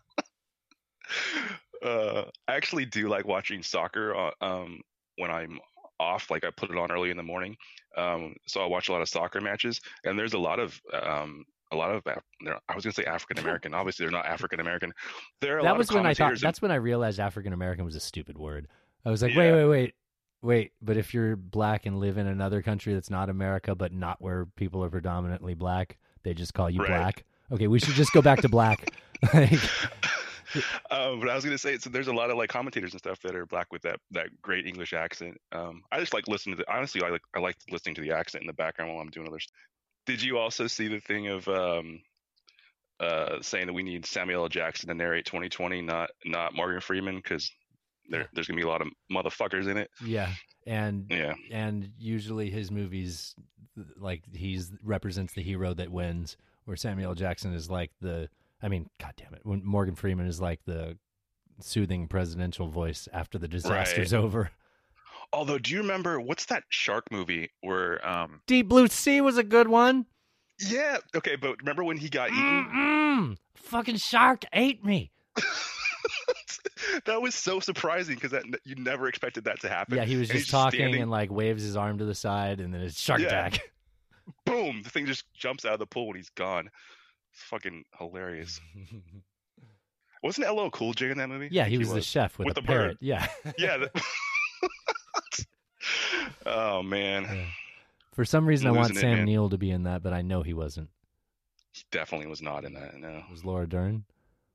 Uh, I actually do like watching soccer uh, um, when I'm off. Like I put it on early in the morning, um, so I watch a lot of soccer matches. And there's a lot of um, a lot of Af- they're- I was gonna say African American. Obviously, they're not African American. There are a that lot of was when I thought. commentators. and- That's when I realized African American was a stupid word. I was like, wait, Yeah. wait, wait, wait. But if you're black and live in another country that's not America, but not where people are predominantly black, they just call you Right. black. Okay, we should just go back to black. Like, um, but I was gonna say, so there's a lot of like commentators and stuff that are black with that that great English accent. Um, I just like listening to the honestly, I like I like listening to the accent in the background while I'm doing other. St- Did you also see the thing of um, uh, saying that we need Samuel L. Jackson to narrate twenty twenty, not not Morgan Freeman, because there Yeah. there's gonna be a lot of motherfuckers in it. yeah, and Yeah, and usually his movies, like he's represents the hero that wins, where Samuel L. Jackson is like the. I mean, God damn it, when Morgan Freeman is like the soothing presidential voice after the disaster's over. although, do you remember what's that shark movie where um Deep Blue Sea was a good one. yeah, okay, but remember when he got eaten? Mm-mm. Fucking shark ate me. That was so surprising because that you never expected that to happen. Yeah, he was And just he's talking standing- and like waves his arm to the side, and then it's shark Yeah. attack. boom, the thing just jumps out of the pool and he's gone. Fucking hilarious. Wasn't L L Cool J in that movie? I Yeah, think he was the chef with, With a the parrot. bird. Yeah. Yeah. that- oh man, Yeah. For some reason, I want Losing it, Sam man. Neill to be in that, but I know he wasn't. he definitely was not in that. No. It was Laura Dern.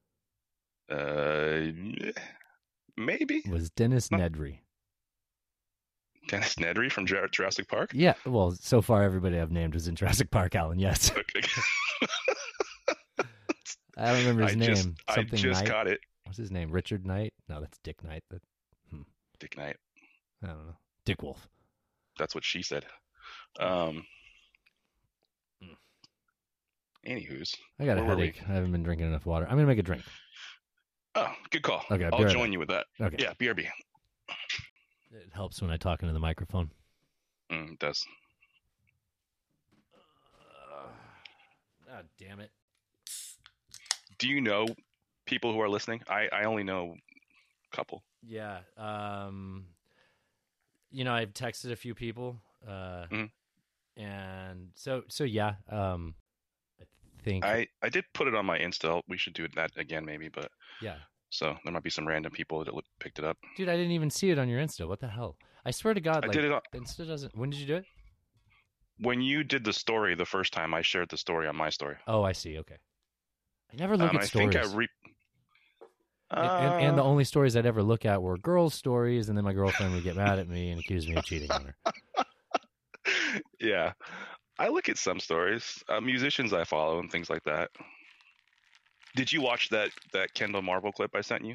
Uh, maybe It was Dennis Not- Nedry. Dennis Nedry from Jur- Jurassic Park. Yeah. Well, so far everybody I've named was in Jurassic Park. Alan. Yes. Okay. I don't remember his I name. just, I Something just Knight. caught it. What's his name? Richard Knight? No, that's Dick Knight. That Dick Knight. I don't know. Dick Wolf. That's what she said. Um, Anywho's. I got a where were we? headache. I haven't been drinking enough water. I'm gonna make a drink. Oh, good call. Okay, I'll be right join back. you with that. Okay. Yeah, B R B. It helps when I talk into the microphone. Mm, it does. God damn it. Do you know people who are listening? I, I only know a couple. Yeah. Um, you know, I've texted a few people. Uh, Mhm. And so, so yeah. Um, I think. I, I did put it on my Insta. We should do that again, maybe. But Yeah. so there might be some random people that picked it up. Dude, I didn't even see it on your Insta. What the hell? I swear to God, I like, did it on, Insta doesn't. When did you do it? when you did the story the first time. I shared the story on my story. Oh, I see. Okay. I never look Um, at I stories. think I re. And, and, and the Uh, only stories I'd ever look at were girls' stories, and then my girlfriend would get mad at me and accuse me of cheating on her. yeah, I look at some stories, uh, musicians I follow and things like that. Did you watch that that Kendall Marvel clip I sent you?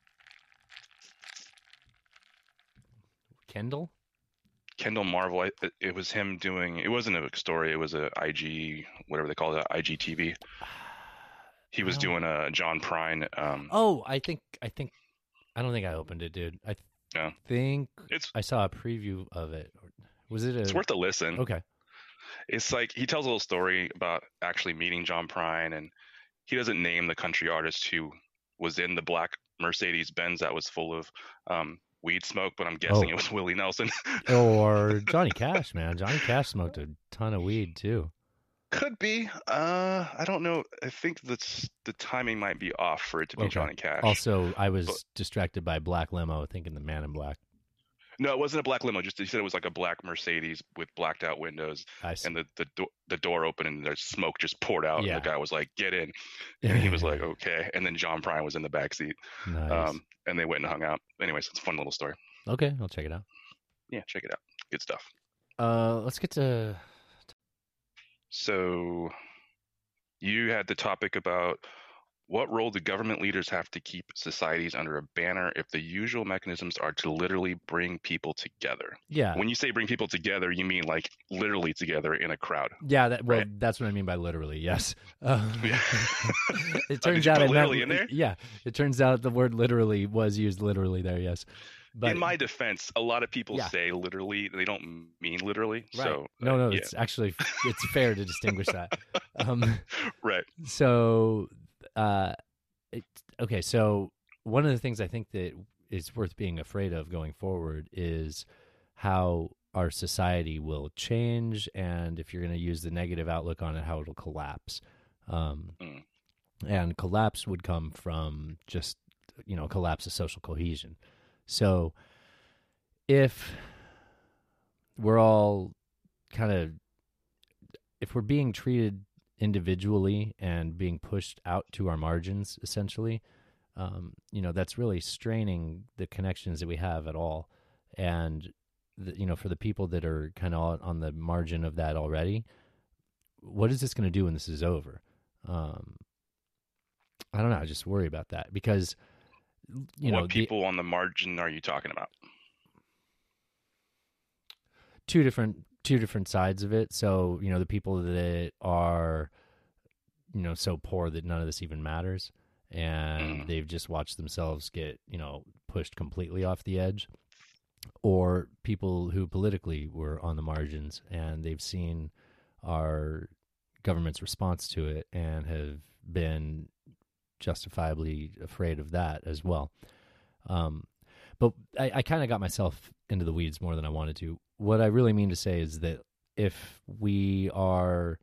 Kendall? Kendall Marvel, I, it- it was him doing. It wasn't a story. It was a I G, whatever they call it, I G T V. He was Oh. doing a John Prine. Um, Oh, I think I think I don't think I opened it, dude. I Yeah. think it's I saw a preview of it. Was it a it's worth a listen. Okay. It's like he tells a little story about actually meeting John Prine, and he doesn't name the country artist who was in the black Mercedes Benz that was full of um, weed smoke, but I'm guessing Oh. it was Willie Nelson. Or Johnny Cash, man. Johnny Cash smoked a ton of weed too. Could be. Uh, I don't know. I think that's the timing might be off for it to be Okay. Johnny Cash. Also, I was But- distracted by Black Limo, thinking the Man in Black. No, it wasn't a black limo. Just he said it was like a black Mercedes with blacked out windows, I see. and the the, do- the door opened and there's smoke just poured out. Yeah. And the guy was like, "Get in," and he was like, "Okay." And then John Prine was in the back seat, Nice. um, and they went and hung out. Anyways, it's a fun little story. Okay, I'll check it out. Yeah, check it out. Good stuff. Uh, let's get to So, you had the topic about what role do government leaders have to keep societies under a banner if the usual mechanisms are to literally bring people together? yeah. When you say bring people together, you mean like literally together in a crowd. Yeah, that well, Right. that's what I mean by literally. Yes. Um, Yeah. it Oh, did turns you out put I meant literally in there? Yeah, it turns out the word literally was used literally there. Yes, but in my defense, a lot of people Yeah. say literally; they don't mean literally. right. So no, uh, no, yeah. it's actually it's fair to distinguish that. Um, right. so, uh, it, okay, so one of the things I think that is worth being afraid of going forward is how our society will change, and if you're going to use the negative outlook on it, how it'll collapse. Um, Mm. And collapse would come from just, you know, collapse of social cohesion. So if we're all kind of, if we're being treated individually and being pushed out to our margins, essentially, um, you know, that's really straining the connections that we have at all. And, the, you know, for the people that are kind of on the margin of that already, what is this going to do when this is over? Um, I don't know. I just worry about that because, you know, what the- people on the margin are you talking about? two different two different sides of it. So, you know, the people that are, you know, so poor that none of this even matters, and Mm. they've just watched themselves get, you know, pushed completely off the edge, or people who politically were on the margins and they've seen our government's response to it and have been justifiably afraid of that as well. Um, but I, I kind of got myself into the weeds more than I wanted to. What I really mean to say is that if we are,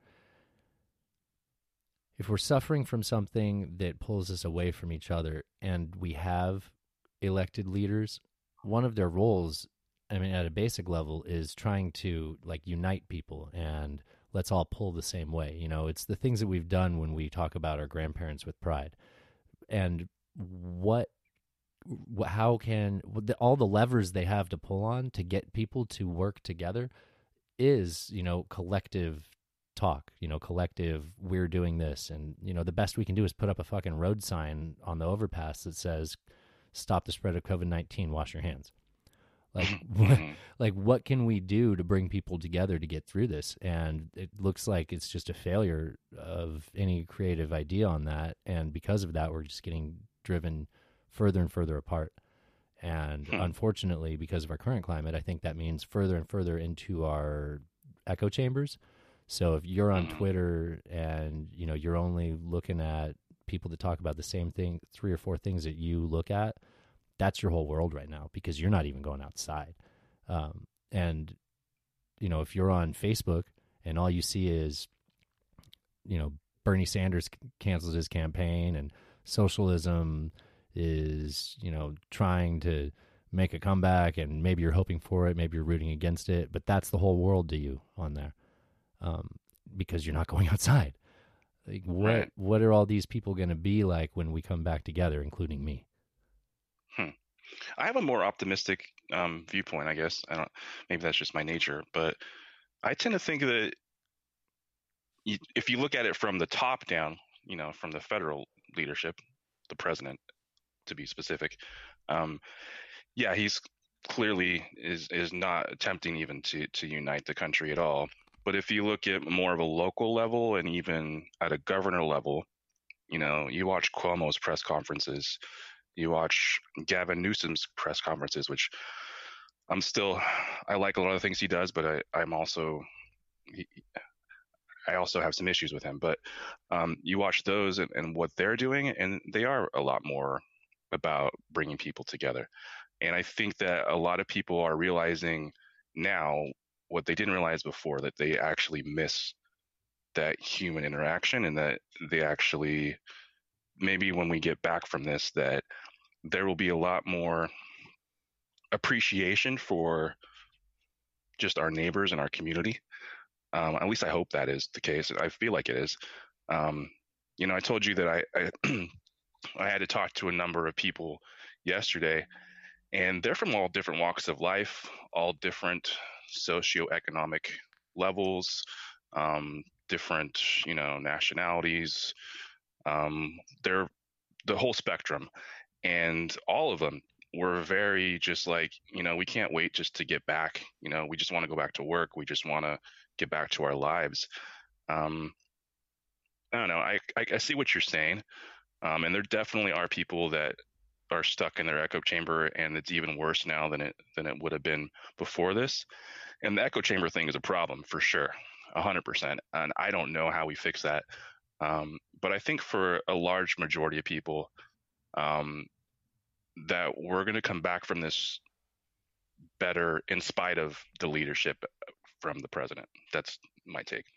if we're suffering from something that pulls us away from each other, and we have elected leaders, one of their roles, I mean, at a basic level, is trying to like unite people and let's all pull the same way. You know, it's the things that we've done when we talk about our grandparents with pride. And what, wh- how can what the- all the levers they have to pull on to get people to work together is, you know, collective talk, you know, collective, we're doing this. And, you know, the best we can do is put up a fucking road sign on the overpass that says, stop the spread of COVID nineteen, wash your hands. Like, what, like what can we do to bring people together to get through this? And it looks like it's just a failure of any creative idea on that. And because of that, we're just getting driven further and further apart. And Hmm. unfortunately, because of our current climate, I think that means further and further into our echo chambers. So if you're on Mhm. Twitter and, you know, you're only looking at people that talk about the same thing, three or four things that you look at, that's your whole world right now because you're not even going outside. Um, and, you know, if you're on Facebook and all you see is, you know, Bernie Sanders c- cancels his campaign and socialism is, you know, trying to make a comeback and maybe you're hoping for it, maybe you're rooting against it, but that's the whole world to you on there um, because you're not going outside. Like what, Right. what are all these people going to be like when we come back together, including me? Hmm. I have a more optimistic um, viewpoint, I guess. I don't. Maybe that's just my nature, but I tend to think that you, if you look at it from the top down, you know, from the federal leadership, the president, to be specific, um, yeah, he's clearly is is not attempting even to to unite the country at all. But if you look at more of a local level and even at a governor level, you know, you watch Cuomo's press conferences, you watch Gavin Newsom's press conferences, which I'm still, I like a lot of things he does, but I, I'm also, he, I also have some issues with him. But um, you watch those and, and what they're doing, and they are a lot more about bringing people together. And I think that a lot of people are realizing now what they didn't realize before, that they actually miss that human interaction, and that they actually, maybe when we get back from this, that there will be a lot more appreciation for just our neighbors and our community. Um, at least I hope that is the case. I feel like it is. Um, you know, I told you that I, I I had to talk to a number of people yesterday, and they're from all different walks of life, all different socioeconomic levels, um, different, you know, nationalities. Um, they're the whole spectrum, and all of them were very just like, you know, we can't wait just to get back. You know, we just want to go back to work. We just want to get back to our lives. Um, I don't know. I, I I see what you're saying, um, and there definitely are people that are stuck in their echo chamber, and it's even worse now than it than it would have been before this. And the echo chamber thing is a problem for sure, a hundred percent. And I don't know how we fix that. Um, but I think for a large majority of people, um, that we're going to come back from this better in spite of the leadership from the president. That's my take.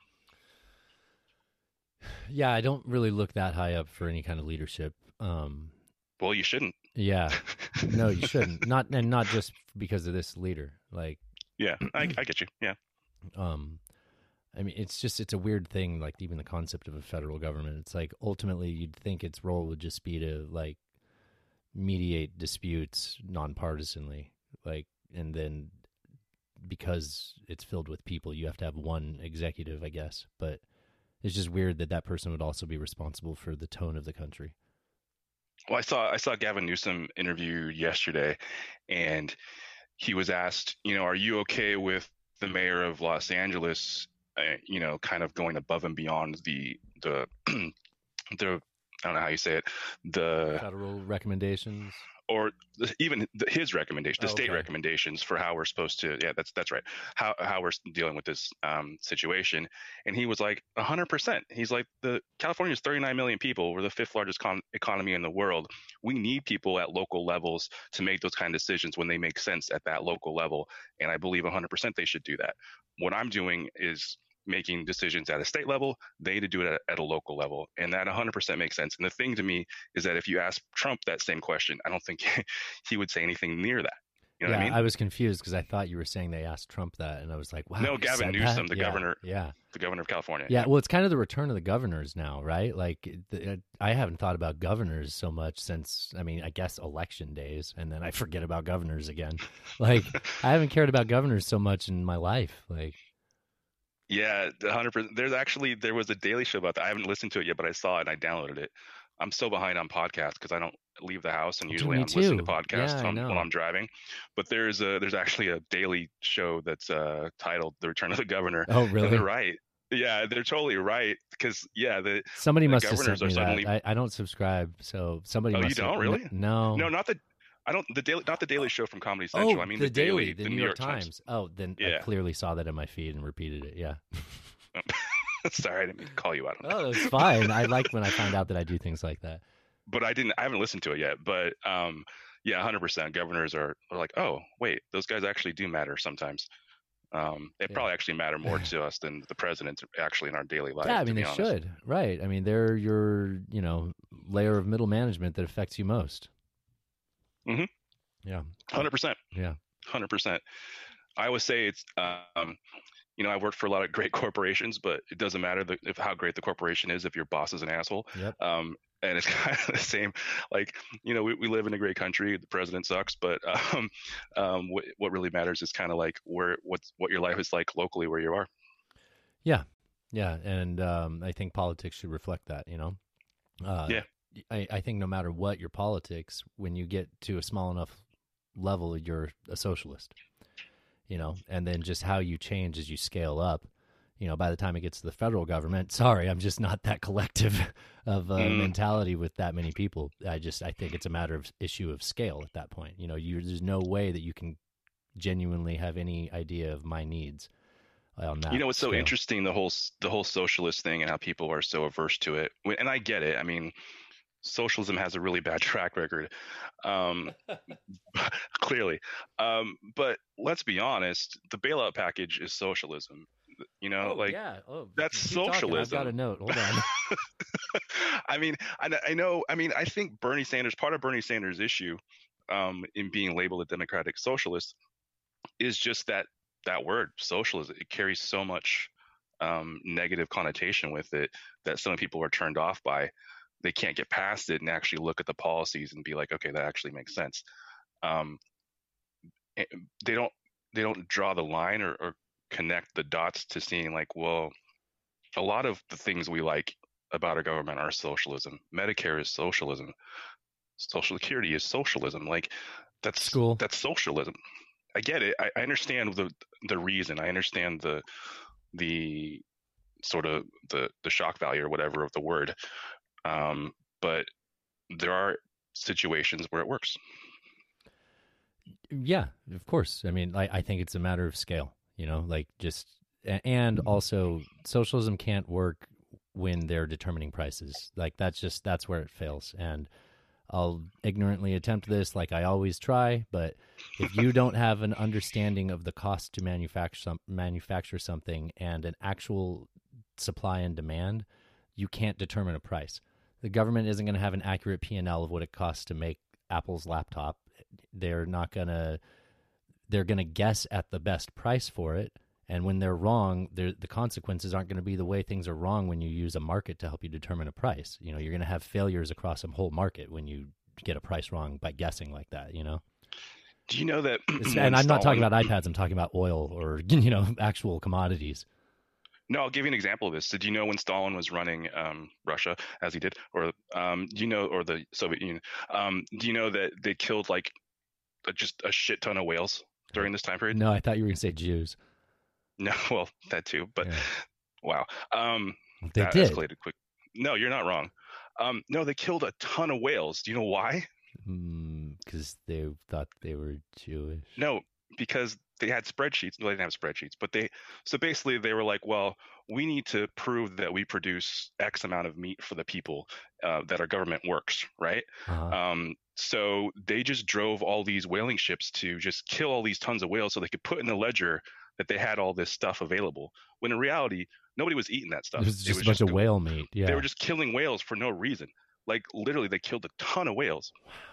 Yeah, I don't really look that high up for any kind of leadership. Um, Well, you shouldn't. yeah, no, you shouldn't. Not and not just because of this leader. Like, Yeah, I, I get you. Yeah. um, I mean, it's just it's a weird thing. Like even the concept of a federal government. It's like ultimately you'd think its role would just be to like mediate disputes nonpartisanly, like, and then because it's filled with people, you have to have one executive, I guess. But it's just weird that that person would also be responsible for the tone of the country. Well, I saw I saw Gavin Newsom interview yesterday, and he was asked, you know, are you okay with the mayor of Los Angeles, uh, you know, kind of going above and beyond the the the I don't know how you say it, the Federal recommendations. or even his recommendation, the Oh, state okay. recommendations for how we're supposed to. Yeah, that's that's right. How how we're dealing with this um, situation, and he was like a hundred percent. He's like, the California is thirty-nine million people. We're the fifth largest con- economy in the world. We need people at local levels to make those kind of decisions when they make sense at that local level. And I believe a hundred percent they should do that. What I'm doing is making decisions at a state level. They need to do it at, at a local level, and that one hundred percent makes sense. And the thing to me is that if you ask Trump that same question, I don't think he would say anything near that. You know yeah, what I mean? I was confused because I thought you were saying they asked Trump that, and I was like, "Wow, No, he Gavin said Newsom, that? the yeah, governor, Yeah, the governor of California. yeah. Well, it's kind of the return of the governors now, right? Like, the, I haven't thought about governors so much since, I mean, I guess election days, and then I forget about governors again. Like, I haven't cared about governors so much in my life. Like, Yeah, one hundred percent. There's actually there was a Daily Show about that. I haven't listened to it yet, but I saw it and I downloaded it. I'm so behind on podcasts because I don't leave the house, and Dude, usually me I'm listening to too. podcasts Yeah, I on, when know. I'm driving. But there's a there's actually a daily show that's uh, titled "The Return of the Governor," Oh, and they're really? right. Yeah, they're totally right because yeah, the Somebody the must have governors sent are me that. suddenly. I, I don't subscribe, so somebody Oh, you must have. don't N- really? no. No, not the. I don't the daily not the Daily Show from Comedy Central. I Oh, mean the the Daily, Daily, the the New New York York Times. Times. Oh, then I Yeah. clearly saw that in my feed and repeated it. Yeah. Sorry, I didn't mean to call you out on that. Oh, it's fine. I like when I find out that I do things like that. But I didn't. I haven't listened to it yet. But um, yeah, one hundred percent. Governors are, are like, oh, wait, those guys actually do matter sometimes. Um, they Yeah. probably actually matter more to us than the president actually in our daily life. Yeah, I to mean be they honest. should, right? I mean they're your, you know, layer of middle management that affects you most. Mhm. Yeah. one hundred percent. Yeah. one hundred percent. I always say it's, um, you know, I've worked for a lot of great corporations, but it doesn't matter the, if how great the corporation is if your boss is an asshole. Yep. Um, and it's kind of the same. Like, you know, we, we live in a great country. The president sucks, but um, um, what, what really matters is kind of like where what's what your life is like locally where you are. Yeah. Yeah, and um, I think politics should reflect that. You know. Uh, Yeah. I, I think no matter what your politics, when you get to a small enough level, you're a socialist. You know, and then just how you change as you scale up. You know, by the time it gets to the federal government, sorry, I'm just not that collective of uh, Mm. mentality with that many people. I just, I think it's a matter of issue of scale at that point. You know, you, there's no way that you can genuinely have any idea of my needs on that. You know, it's so scale. interesting, the whole s- the whole socialist thing and how people are so averse to it. Wh- And I get it. I mean, socialism has a really bad track record, um, clearly. Um, but let's be honest, the bailout package is socialism. You know, Oh, like yeah. Oh, that's keep talking. I've got a socialism. note. Hold on. I mean, I, kn- I know. I mean, I think Bernie Sanders, part of Bernie Sanders' issue um, in being labeled a democratic socialist, is just that that word socialism. It carries so much um, negative connotation with it that some people are turned off by. They can't get past it and actually look at the policies and be like, okay, that actually makes sense. Um, and they don't they don't draw the line or, or connect the dots to seeing like, well, a lot of the things we like about our government are socialism. Medicare is socialism. Social Security is socialism. Like that's School. that's socialism. I get it. I, I understand the the reason. I understand the the sort of the the shock value or whatever of the word. Um, but there are situations where it works. Yeah, of course. I mean, I, I think it's a matter of scale, you know, like just, a- and also socialism can't work when they're determining prices. Like that's just, that's where it fails. And I'll ignorantly attempt this like I always try, but if you don't have an understanding of the cost to manufacture some, manufacture something and an actual supply and demand, you can't determine a price. The government isn't going to have an accurate P and L of what it costs to make Apple's laptop. They're not going to, they're going to guess at the best price for it. And when they're wrong, they're, the consequences aren't going to be the way things are wrong when you use a market to help you determine a price. You know, you're going to have failures across a whole market when you get a price wrong by guessing like that, you know? Do you know that? It's, when and I'm not talking Stalin- about iPads. I'm talking about oil or, you know, actual commodities. No, I'll give you an example of this. Did you know when Stalin was running um, Russia, as he did, or um, do you know, or the Soviet Union? Um, do you know that they killed like a, just a shit ton of whales during this time period? No, I thought you were going to say Jews. No, well, that too. But Yeah. wow, um, They that did. escalated quick. No, you're not wrong. Um, no, they killed a ton of whales. Do you know why? Because they thought they were Jewish. No, because they had spreadsheets. Well, they didn't have spreadsheets, but they so basically they were like, well, we need to prove that we produce X amount of meat for the people uh, that our government works, right? Uh-huh. Um, so they just drove all these whaling ships to just kill all these tons of whales so they could put in the ledger that they had all this stuff available. When in reality, nobody was eating that stuff. It was It just a bunch of whale meat. Yeah. They were just killing whales for no reason. Like literally, they killed a ton of whales.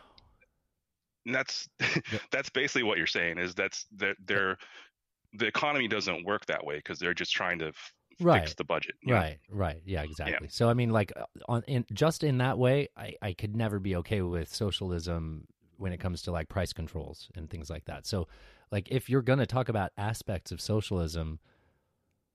And that's that's basically what you're saying is that's that they're the economy doesn't work that way because they're just trying to f- Right. fix the budget. you know? Right, right. Yeah, exactly. So I mean, like, uh, on in just in that way, I, I could never be okay with socialism when it comes to like price controls and things like that. So, like, if you're going to talk about aspects of socialism,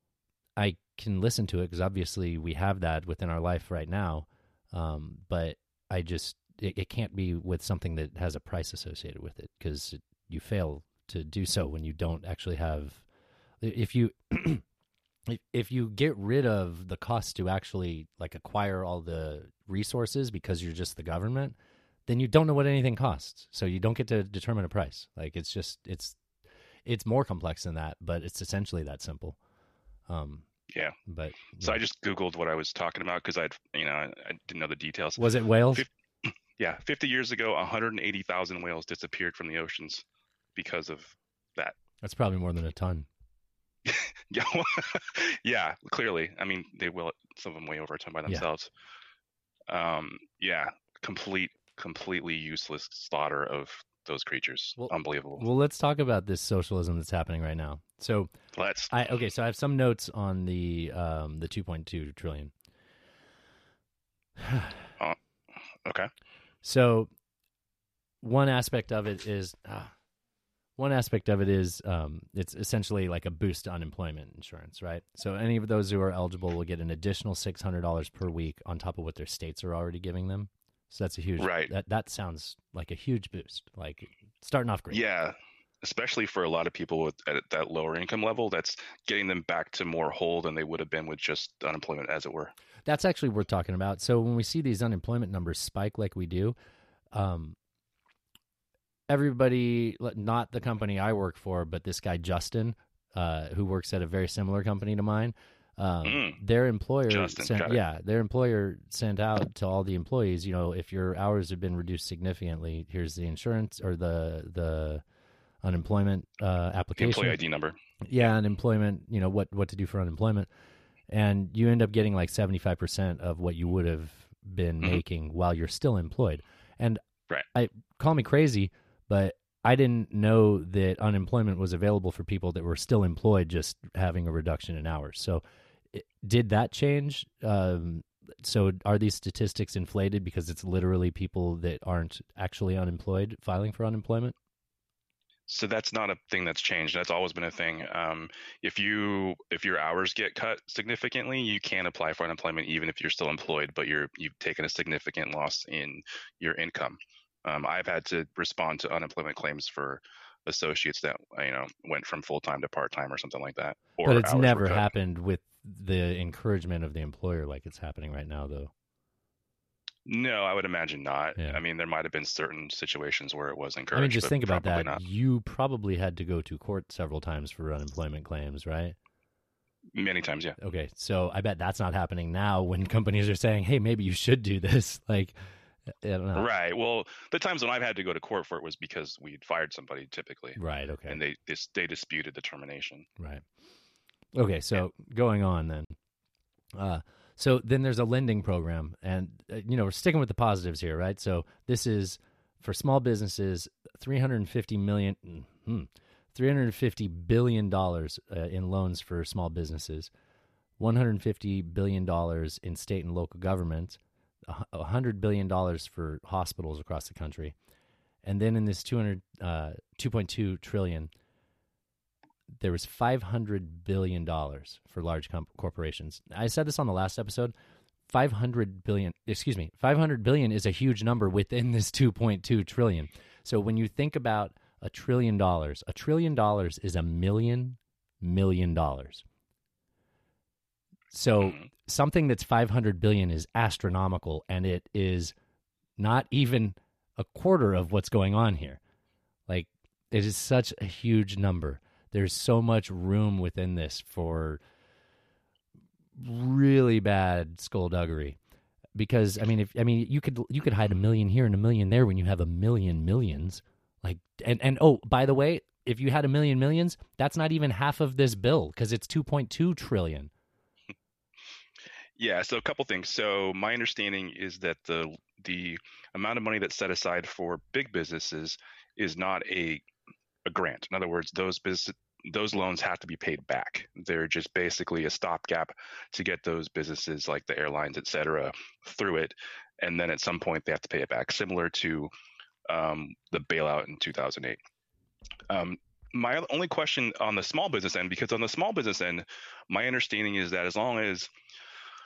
I can listen to it because obviously we have that within our life right now. Um, but I just it, it can't be with something that has a price associated with it, because you fail to do so when you don't actually have. If you if, if you get rid of the cost to actually like acquire all the resources because you're just the government, then you don't know what anything costs. So you don't get to determine a price. Like it's just it's it's more complex than that, but it's essentially that simple. Um, yeah. But so yeah. I just Googled what I was talking about because I'd you know I, I didn't know the details. Was it whales? fifty, yeah, fifty years ago, one hundred eighty thousand whales disappeared from the oceans because of that. That's probably more than a ton. yeah, yeah, clearly. I mean, they will some of them way over a ton by themselves. Yeah. Um, yeah, complete, completely useless slaughter of those creatures. Well, Unbelievable. Well, let's talk about this socialism that's happening right now. So let's. I okay. So I have some notes on the um, the two point two trillion. uh, okay. So one aspect of it is. Uh, One aspect of it is um, it's essentially like a boost to unemployment insurance, right? So any of those who are eligible will get an additional six hundred dollars per week on top of what their states are already giving them. So that's a huge, right. That that sounds like a huge boost, like starting off great. Yeah, especially for a lot of people with, at that lower income level, that's getting them back to more whole than they would have been with just unemployment, as it were. That's actually worth talking about. So when we see these unemployment numbers spike like we do, um, everybody, not the company I work for, but this guy, Justin, uh, who works at a very similar company to mine, um, mm. their employer, Justin, sent, yeah, their employer sent out to all the employees, you know, if your hours have been reduced significantly, here's the insurance or the, the unemployment uh, application. Employee I D number. Yeah, unemployment, you know, what, what to do for unemployment. And you end up getting like seventy-five percent of what you would have been mm-hmm. making while you're still employed. And right. I call me crazy, but I didn't know that unemployment was available for people that were still employed, just having a reduction in hours. So it, did that change? Um, so are these statistics inflated because it's literally people that aren't actually unemployed filing for unemployment? So that's not a thing that's changed. That's always been a thing. Um, if you if your hours get cut significantly, you can apply for unemployment even if you're still employed, but you're you've taken a significant loss in your income. Um, I've had to respond to unemployment claims for associates that you know went from full time to part time or something like that. Or but it's never happened with the encouragement of the employer like it's happening right now, though. No, I would imagine not. Yeah. I mean, there might have been certain situations where it was encouraged. I mean, just think about that. Not. You probably had to go to court several times for unemployment claims, right? Many times, yeah. Okay, so I bet that's not happening now when companies are saying, hey, maybe you should do this. Like, I don't know. Right. Well, the times when I've had to go to court for it was because we'd fired somebody typically. Right, okay. And they they, they disputed the termination. Right. Okay, so yeah. Going on then. Uh, so then there's a lending program, and, uh, you know, we're sticking with the positives here, right? So this is, for small businesses, three hundred fifty million dollars, mm-hmm, three hundred fifty billion dollars uh, in loans for small businesses, one hundred fifty billion dollars in state and local governments, one hundred billion dollars for hospitals across the country. And then in this two hundred, uh, two point two trillion dollars, there was five hundred billion dollars for large com- corporations. I said this on the last episode. five hundred billion dollars, excuse me, five hundred billion dollars is a huge number within this two point two trillion dollars. So when you think about a trillion dollars, a trillion dollars is a million million dollars. So something that's five hundred billion dollars is astronomical, and it is not even a quarter of what's going on here. Like, it is such a huge number. There's so much room within this for really bad skullduggery. Because I mean, if I mean, you could you could hide a million here and a million there when you have a million millions. Like, and and oh, by the way, if you had a million millions, that's not even half of this bill because it's two point two trillion. Yeah, so a couple things. So my understanding is that the the amount of money that's set aside for big businesses is not a a grant. In other words, those business those loans have to be paid back. They're just basically a stopgap to get those businesses like the airlines, et cetera, through it. And then at some point they have to pay it back, similar to um, the bailout in two thousand eight. Um, my only question on the small business end, because on the small business end, my understanding is that as long as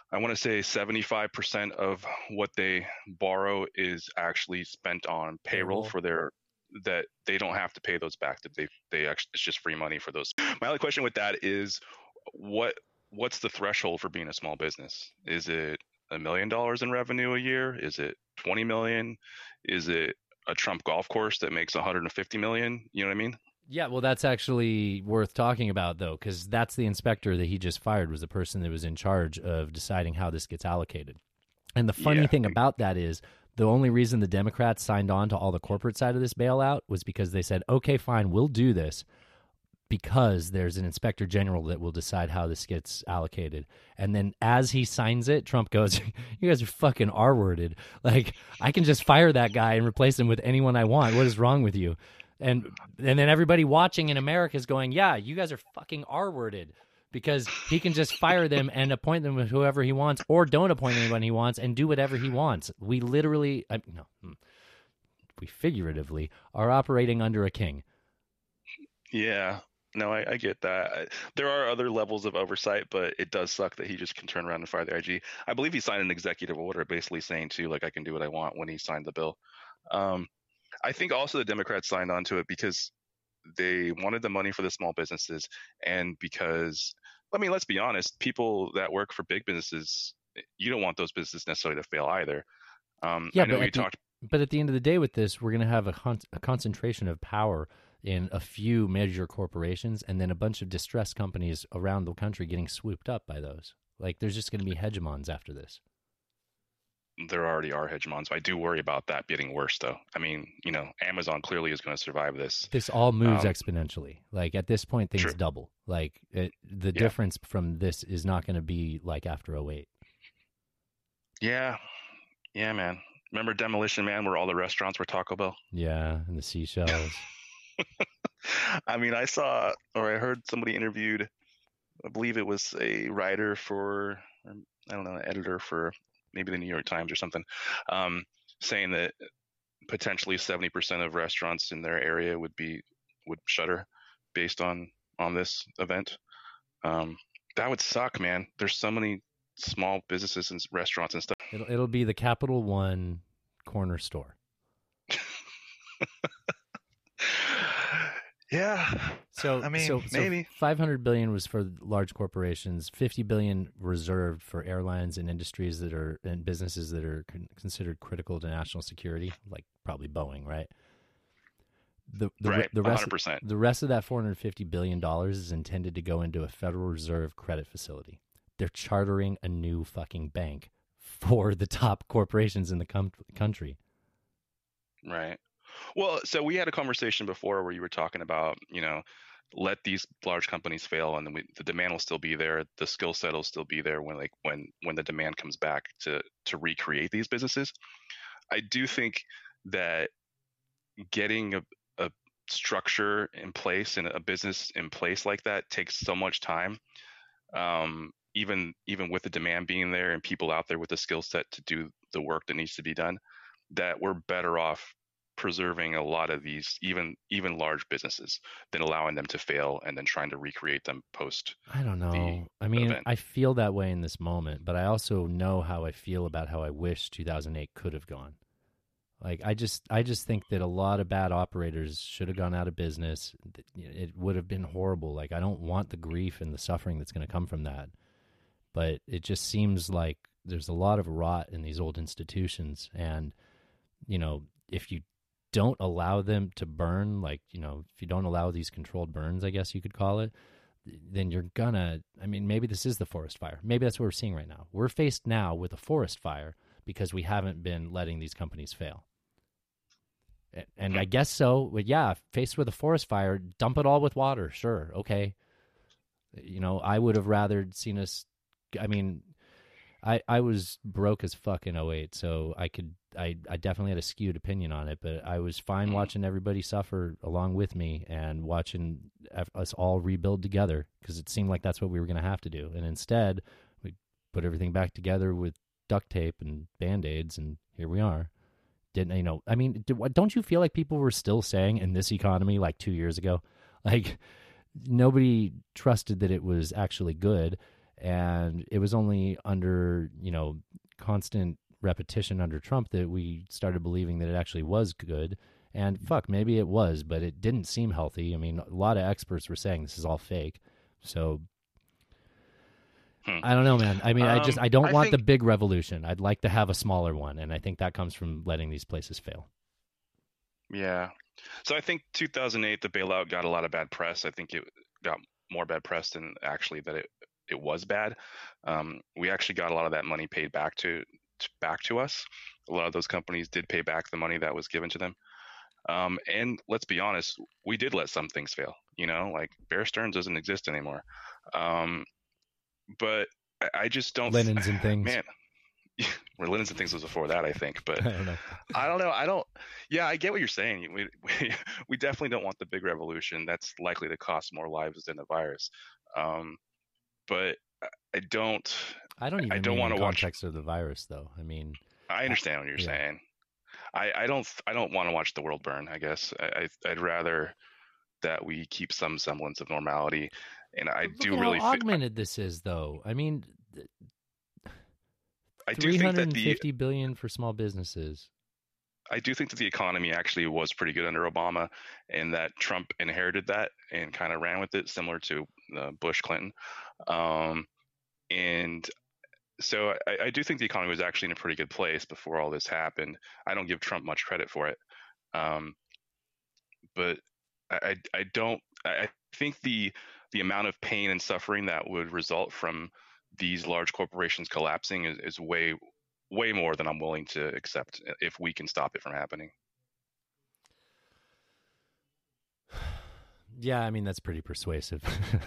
I want to say seventy-five percent of what they borrow is actually spent on payroll Payroll. for their that they don't have to pay those back. That they they actually it's just free money for those. My only question with that is what what's the threshold for being a small business? Is it a million dollars in revenue a year? Is it twenty million? Is it a Trump golf course that makes one hundred fifty million? You know what I mean? Yeah, well, that's actually worth talking about, though, because that's the inspector that he just fired was the person that was in charge of deciding how this gets allocated. And the funny Yeah. thing about that is the only reason the Democrats signed on to all the corporate side of this bailout was because they said, okay, fine, we'll do this because there's an inspector general that will decide how this gets allocated. And then as he signs it, Trump goes, you guys are fucking R-worded. Like, I can just fire that guy and replace him with anyone I want. What is wrong with you? And and then everybody watching in America is going, yeah, you guys are fucking R-worded because he can just fire them and appoint them with whoever he wants or don't appoint anyone he wants and do whatever he wants. We literally, I, no, we figuratively are operating under a king. Yeah. No, I, I get that. I, there are other levels of oversight, but it does suck that he just can turn around and fire the I G. I believe he signed an executive order basically saying, too, like, I can do what I want when he signed the bill. Um, I think also the Democrats signed on to it because they wanted the money for the small businesses and because, I mean, let's be honest, people that work for big businesses, you don't want those businesses necessarily to fail either. Um, Yeah, I know but we at, the, talked. but at the end of the day with this, we're going to have a, con- a concentration of power in a few major corporations and then a bunch of distressed companies around the country getting swooped up by those. Like, there's just going to be hegemons after this. There already are hegemons. I do worry about that getting worse, though. I mean, you know, Amazon clearly is going to survive this. This all moves Um, exponentially. Like, at this point, things True. double. Like, it, the Yeah. difference from this is not going to be like after oh eight. Yeah. Yeah, man. Remember Demolition Man where all the restaurants were Taco Bell? Yeah, and the seashells. I mean, I saw or I heard somebody interviewed, I believe it was a writer for, or, I don't know, an editor for maybe the New York Times or something, um, saying that potentially seventy percent of restaurants in their area would be would shutter based on on this event. Um, that would suck, man. There's so many small businesses and restaurants and stuff. It'll, it'll be the Capital One corner store. Yeah. So, I mean, so, so maybe. five hundred billion dollars was for large corporations, fifty billion dollars reserved for airlines and industries that are and businesses that are con- considered critical to national security, like probably Boeing, right? The the, Right, the one rest hundred percent. the rest of that four hundred fifty billion dollars is intended to go into a Federal Reserve credit facility. They're chartering a new fucking bank for the top corporations in the com- country. Right. Well, so we had a conversation before where you were talking about, you know, let these large companies fail and then we, the demand will still be there. The skill set will still be there when like when when the demand comes back to to recreate these businesses. I do think that getting a, a structure in place and a business in place like that takes so much time. Um, even even with the demand being there and people out there with the skill set to do the work that needs to be done, that we're better off preserving a lot of these even even large businesses than allowing them to fail and then trying to recreate them post. I don't know. I mean, event. I feel that way in this moment, but I also know how I feel about how I wish two thousand eight could have gone. Like, I just I just think that a lot of bad operators should have gone out of business. It would have been horrible. Like, I don't want the grief and the suffering that's going to come from that. But it just seems like there's a lot of rot in these old institutions. And, you know, if you don't allow them to burn, like, you know, if you don't allow these controlled burns, I guess you could call it, then you're gonna, I mean, maybe this is the forest fire. Maybe that's what we're seeing right now. We're faced now with a forest fire because we haven't been letting these companies fail. And I guess so, but yeah, faced with a forest fire, dump it all with water. Sure. Okay. You know, I would have rather seen us, I mean, I, I was broke as fuck in oh eight, so I could I, I definitely had a skewed opinion on it, but I was fine watching everybody suffer along with me and watching us all rebuild together because it seemed like that's what we were going to have to do. And instead, we put everything back together with duct tape and Band-Aids, and here we are. Didn't you know? I mean, don't you feel like people were still saying in this economy like two years ago, like nobody trusted that it was actually good. And it was only under, you know, constant repetition under Trump that we started believing that it actually was good. And fuck, maybe it was, but it didn't seem healthy. I mean, a lot of experts were saying this is all fake. So Hmm. I don't know, man. I mean, um, I just I don't I want think, the big revolution. I'd like to have a smaller one, and I think that comes from letting these places fail. Yeah. So I think two thousand eight, the bailout got a lot of bad press. I think it got more bad press than actually that it it was bad. Um, we actually got a lot of that money paid back to, to back to us. A lot of those companies did pay back the money that was given to them. Um, and let's be honest, we did let some things fail. You know, like Bear Stearns doesn't exist anymore. Um, but I, I just don't. Linens and things. Man, where Linens and things was before that, I think. But I don't know. I don't know. I don't. Yeah, I get what you're saying. We, we we definitely don't want the big revolution. That's likely to cost more lives than the virus. Um, but I don't. I don't even. I don't mean want in to watch context of the virus, though. I mean, I understand what you're yeah. saying. I, I don't. I don't want to watch the world burn. I guess I, I I'd rather that we keep some semblance of normality. And I Look do at really how fi- augmented this is, though. I mean, I do three think hundred that and the fifty billion for small businesses. I do think that the economy actually was pretty good under Obama, and that Trump inherited that and kind of ran with it, similar to uh, Bush Clinton. Um, and so I, I do think the economy was actually in a pretty good place before all this happened. I don't give Trump much credit for it, um, but I, I don't. I think the the amount of pain and suffering that would result from these large corporations collapsing is, is way way more than I'm willing to accept if we can stop it from happening. Yeah, I mean that's pretty persuasive.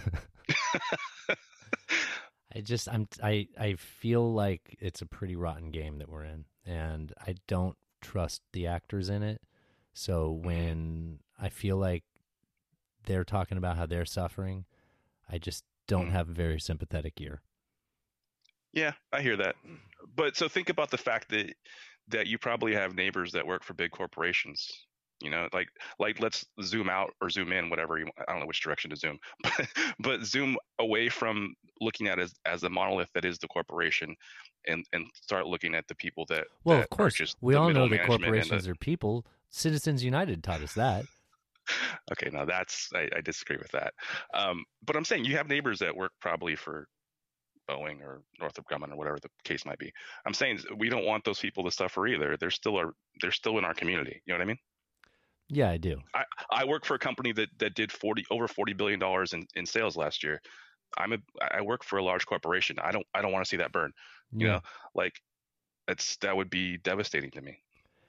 I just I'm I I feel like it's a pretty rotten game that we're in, and I don't trust the actors in it. So when I feel like they're talking about how they're suffering, I just don't mm. have a very sympathetic ear. Yeah, I hear that. But so think about the fact that that you probably have neighbors that work for big corporations. You know, like like let's zoom out or zoom in, whatever you, I don't know which direction to zoom, but, but zoom away from looking at it as, as the monolith that is the corporation, and, and start looking at the people that. Well, that of course, just we all know that management corporations the, are people. Citizens United taught us that. Okay, now that's I, I disagree with that. Um, but I'm saying you have neighbors that work probably for Boeing or Northrop Grumman or whatever the case might be. I'm saying we don't want those people to suffer either. They're still are they're still in our community. You know what I mean? Yeah, I do. I, I work for a company that, that did forty over forty billion dollars in, in sales last year. I'm a I work for a large corporation. I don't I don't want to see that burn. You yeah. know, like it's that would be devastating to me.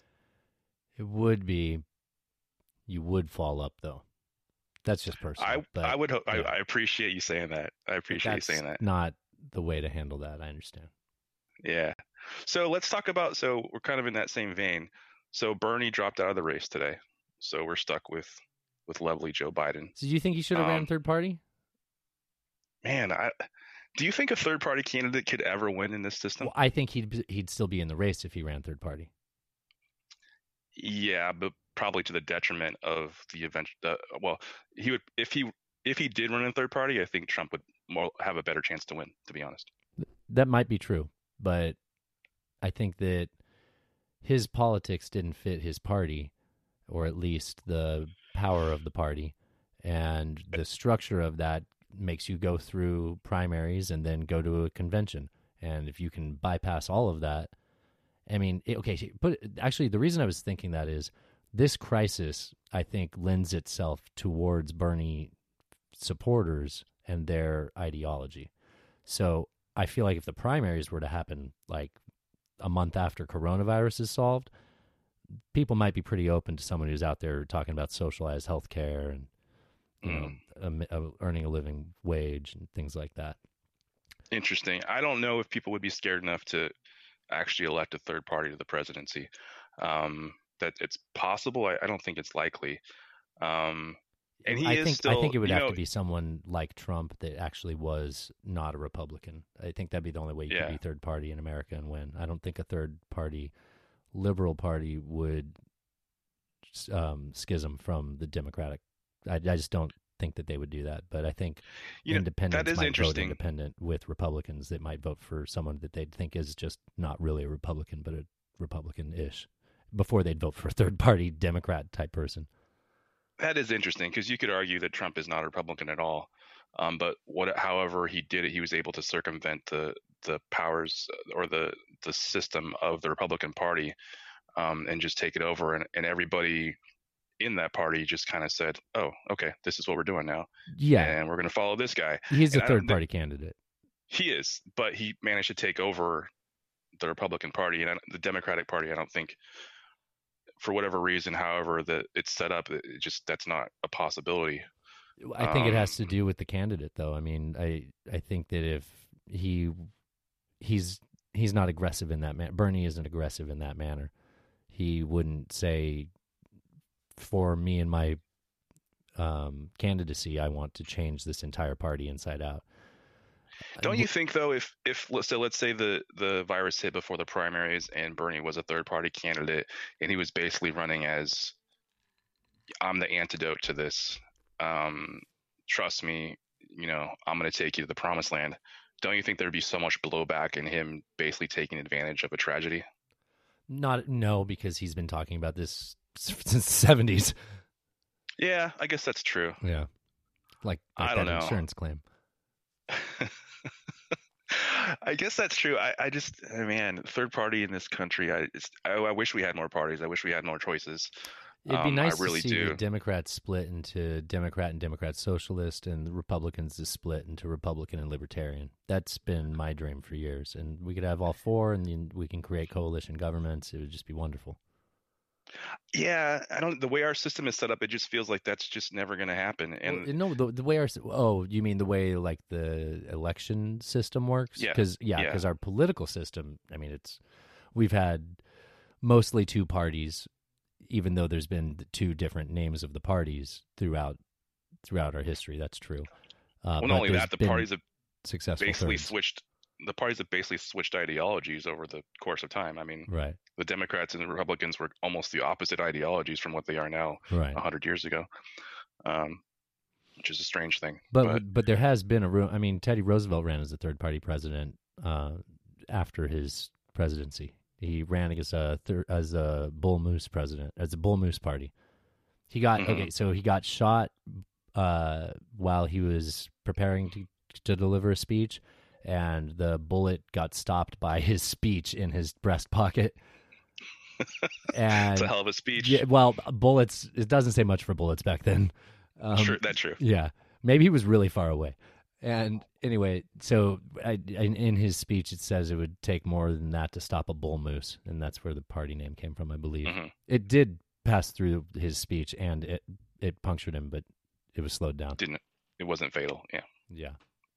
It would be. You would fall up though. That's just personal. I but, I would hope. yeah. I, I appreciate you saying that. I appreciate you saying that. Not the way to handle that. I understand. Yeah. So let's talk about. So we're kind of in that same vein. So Bernie dropped out of the race today. So we're stuck with with lovely Joe Biden. So do you think he should have um, ran third party? Man, I do you think a third party candidate could ever win in this system? Well, I think he'd he'd still be in the race if he ran third party. Yeah, but probably to the detriment of the event. Uh, well, he would if he if he did run in third party, I think Trump would more have a better chance to win. To be honest, that might be true, but I think that his politics didn't fit his party, or at least the power of the party, and the structure of that makes you go through primaries and then go to a convention. And if you can bypass all of that, I mean, it, okay, but actually the reason I was thinking that is this crisis, I think, lends itself towards Bernie supporters and their ideology. So I feel like if the primaries were to happen like a month after coronavirus is solved, people might be pretty open to someone who's out there talking about socialized health care and, you mm. know, a, a, earning a living wage and things like that. Interesting. I don't know if people would be scared enough to actually elect a third party to the presidency. Um, that it's possible. I, I don't think it's likely. Um, and he I is think still, I think it would have know, to be someone like Trump that actually was not a Republican. I think that'd be the only way you yeah. could be third party in America and win. I don't think a third party liberal party would um, schism from the Democratic. I, I just don't think that they would do that. But I think You know, that independents is might vote interesting. independent with Republicans that might vote for someone that they think is just not really a Republican, but a Republican-ish, before they'd vote for a third-party Democrat type person. That is interesting because you could argue that Trump is not a Republican at all. Um, but what, however he did it, he was able to circumvent the the powers or the the system of the Republican Party, um, and just take it over. And, and everybody in that party just kind of said, "Oh, okay, this is what we're doing now, Yeah, and we're going to follow this guy." he's And a I don't- third-party candidate. He is, but he managed to take over the Republican Party and I- the Democratic Party. I don't think, for whatever reason, however that it's set up, it it just that's not a possibility. I think it Um, has to do with the candidate, though. I mean, I I think that if he he's he's not aggressive in that man. Bernie isn't aggressive in that manner. He wouldn't say, for me and my um, candidacy, I want to change this entire party inside out. Don't you think though, if if let's so let's say the the virus hit before the primaries and Bernie was a third party candidate and he was basically running as, I'm the antidote to this. Um, trust me, you know, I'm going to take you to the promised land. Don't you think there'd be so much blowback in him basically taking advantage of a tragedy? Not no, because he's been talking about this since the seventies. Yeah, I guess that's true. Yeah, like, like I that don't know. insurance claim. I guess that's true. I, I just, man, third party in this country. I, it's, I, I wish we had more parties. I wish we had more choices. It'd be Um, nice I really to see do. the Democrats split into Democrat and Democrat Socialist, and the Republicans to split into Republican and Libertarian. That's been my dream for years, and we could have all four, and then we can create coalition governments. It would just be wonderful. Yeah, I don't. The way our system is set up, it just feels like that's just never going to happen. And Well, no, the, the way our s- oh, you mean the way like the election system works? Yeah, Because yeah, yeah. because our political system. I mean, it's we've had mostly two parties, even though there's been the two different names of the parties throughout throughout our history. That's true. Uh, well, but not only there's that, the been parties have successful basically thirds. switched. The parties have basically switched ideologies over the course of time. I mean, Right, the Democrats and the Republicans were almost the opposite ideologies from what they are now right. a hundred years ago, um, which is a strange thing. But, but there has been a room. I mean, Teddy Roosevelt ran as a third party president uh, after his presidency. He ran against a thir- as a Bull Moose president, as a Bull Moose party. He got Mhm. okay, so he got shot uh, while he was preparing to to deliver a speech, and the bullet got stopped by his speech in his breast pocket. And it's a hell of a speech. yeah, well, bullets. It doesn't say much for bullets back then. Um, Sure, that's true. yeah, maybe he was really far away. And anyway, so I, in, in his speech, it says it would take more than that to stop a bull moose, and that's where the party name came from, I believe. Mhm. It did pass through his speech, and it it punctured him, but it was slowed down. Didn't it wasn't fatal? Yeah. Yeah,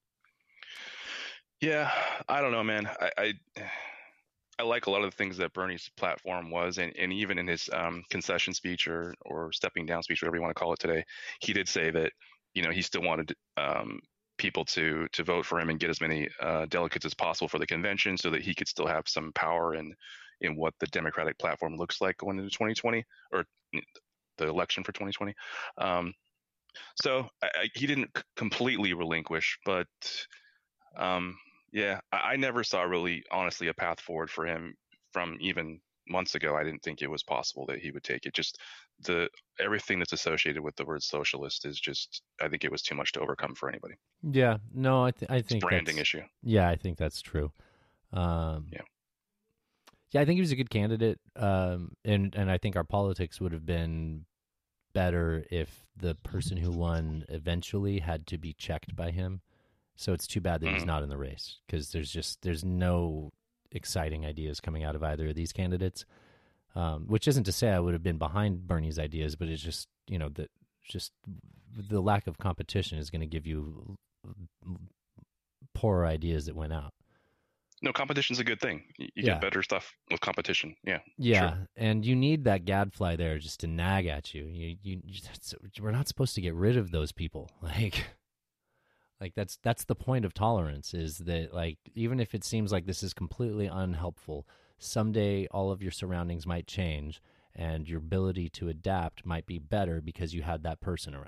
Yeah, I don't know, man. I, I I like a lot of the things that Bernie's platform was, and, and even in his um, concession speech or or stepping down speech, whatever you want to call it today, he did say that you know he still wanted um, people to to vote for him and get as many uh, delegates as possible for the convention, so that he could still have some power in in what the Democratic platform looks like going into twenty twenty or the election for twenty twenty. Um, so I, I, he didn't c- completely relinquish, but. Um, Yeah, I, I never saw really, honestly, a path forward for him from even months ago. I didn't think it was possible that he would take it. Just the everything that's associated with the word socialist is just, I think it was too much to overcome for anybody. yeah. No, I th- I It's think a branding that's- issue. Yeah, I think that's true. Um, Yeah. Yeah, I think he was a good candidate, um, and and I think our politics would have been better if the person who won eventually had to be checked by him. So it's too bad that he's Mhm. not in the race, because there's just there's no exciting ideas coming out of either of these candidates. Um, which isn't to say I would have been behind Bernie's ideas, but it's just you know that just the lack of competition is going to give you poorer ideas that went out. No, competition's a good thing. You, you Yeah. get better stuff with competition. Yeah. Yeah, Sure. and you need that gadfly there just to nag at you. You, you, you that's, we're not supposed to get rid of those people. Like, like that's that's the point of tolerance. Is that like even if it seems like this is completely unhelpful, someday all of your surroundings might change, and your ability to adapt might be better because you had that person around.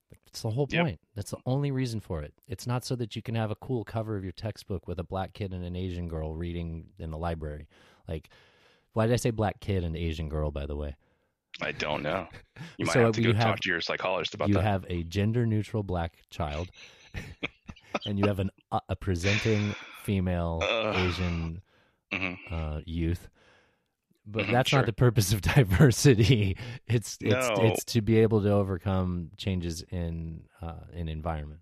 It's the whole Yep. point. That's the only reason for it. It's not so that you can have a cool cover of your textbook with a black kid and an Asian girl reading in the library. Like, why did I say black kid and Asian girl, by the way? I don't know. You might So have to go you talk have- to your psychologist about You that. have a gender-neutral black child, and you have an, uh, a presenting female Ugh. Asian hmm uh, youth. But Mhm, that's sure. not the purpose of diversity. It's it's No. it's to be able to overcome changes in uh, in environment.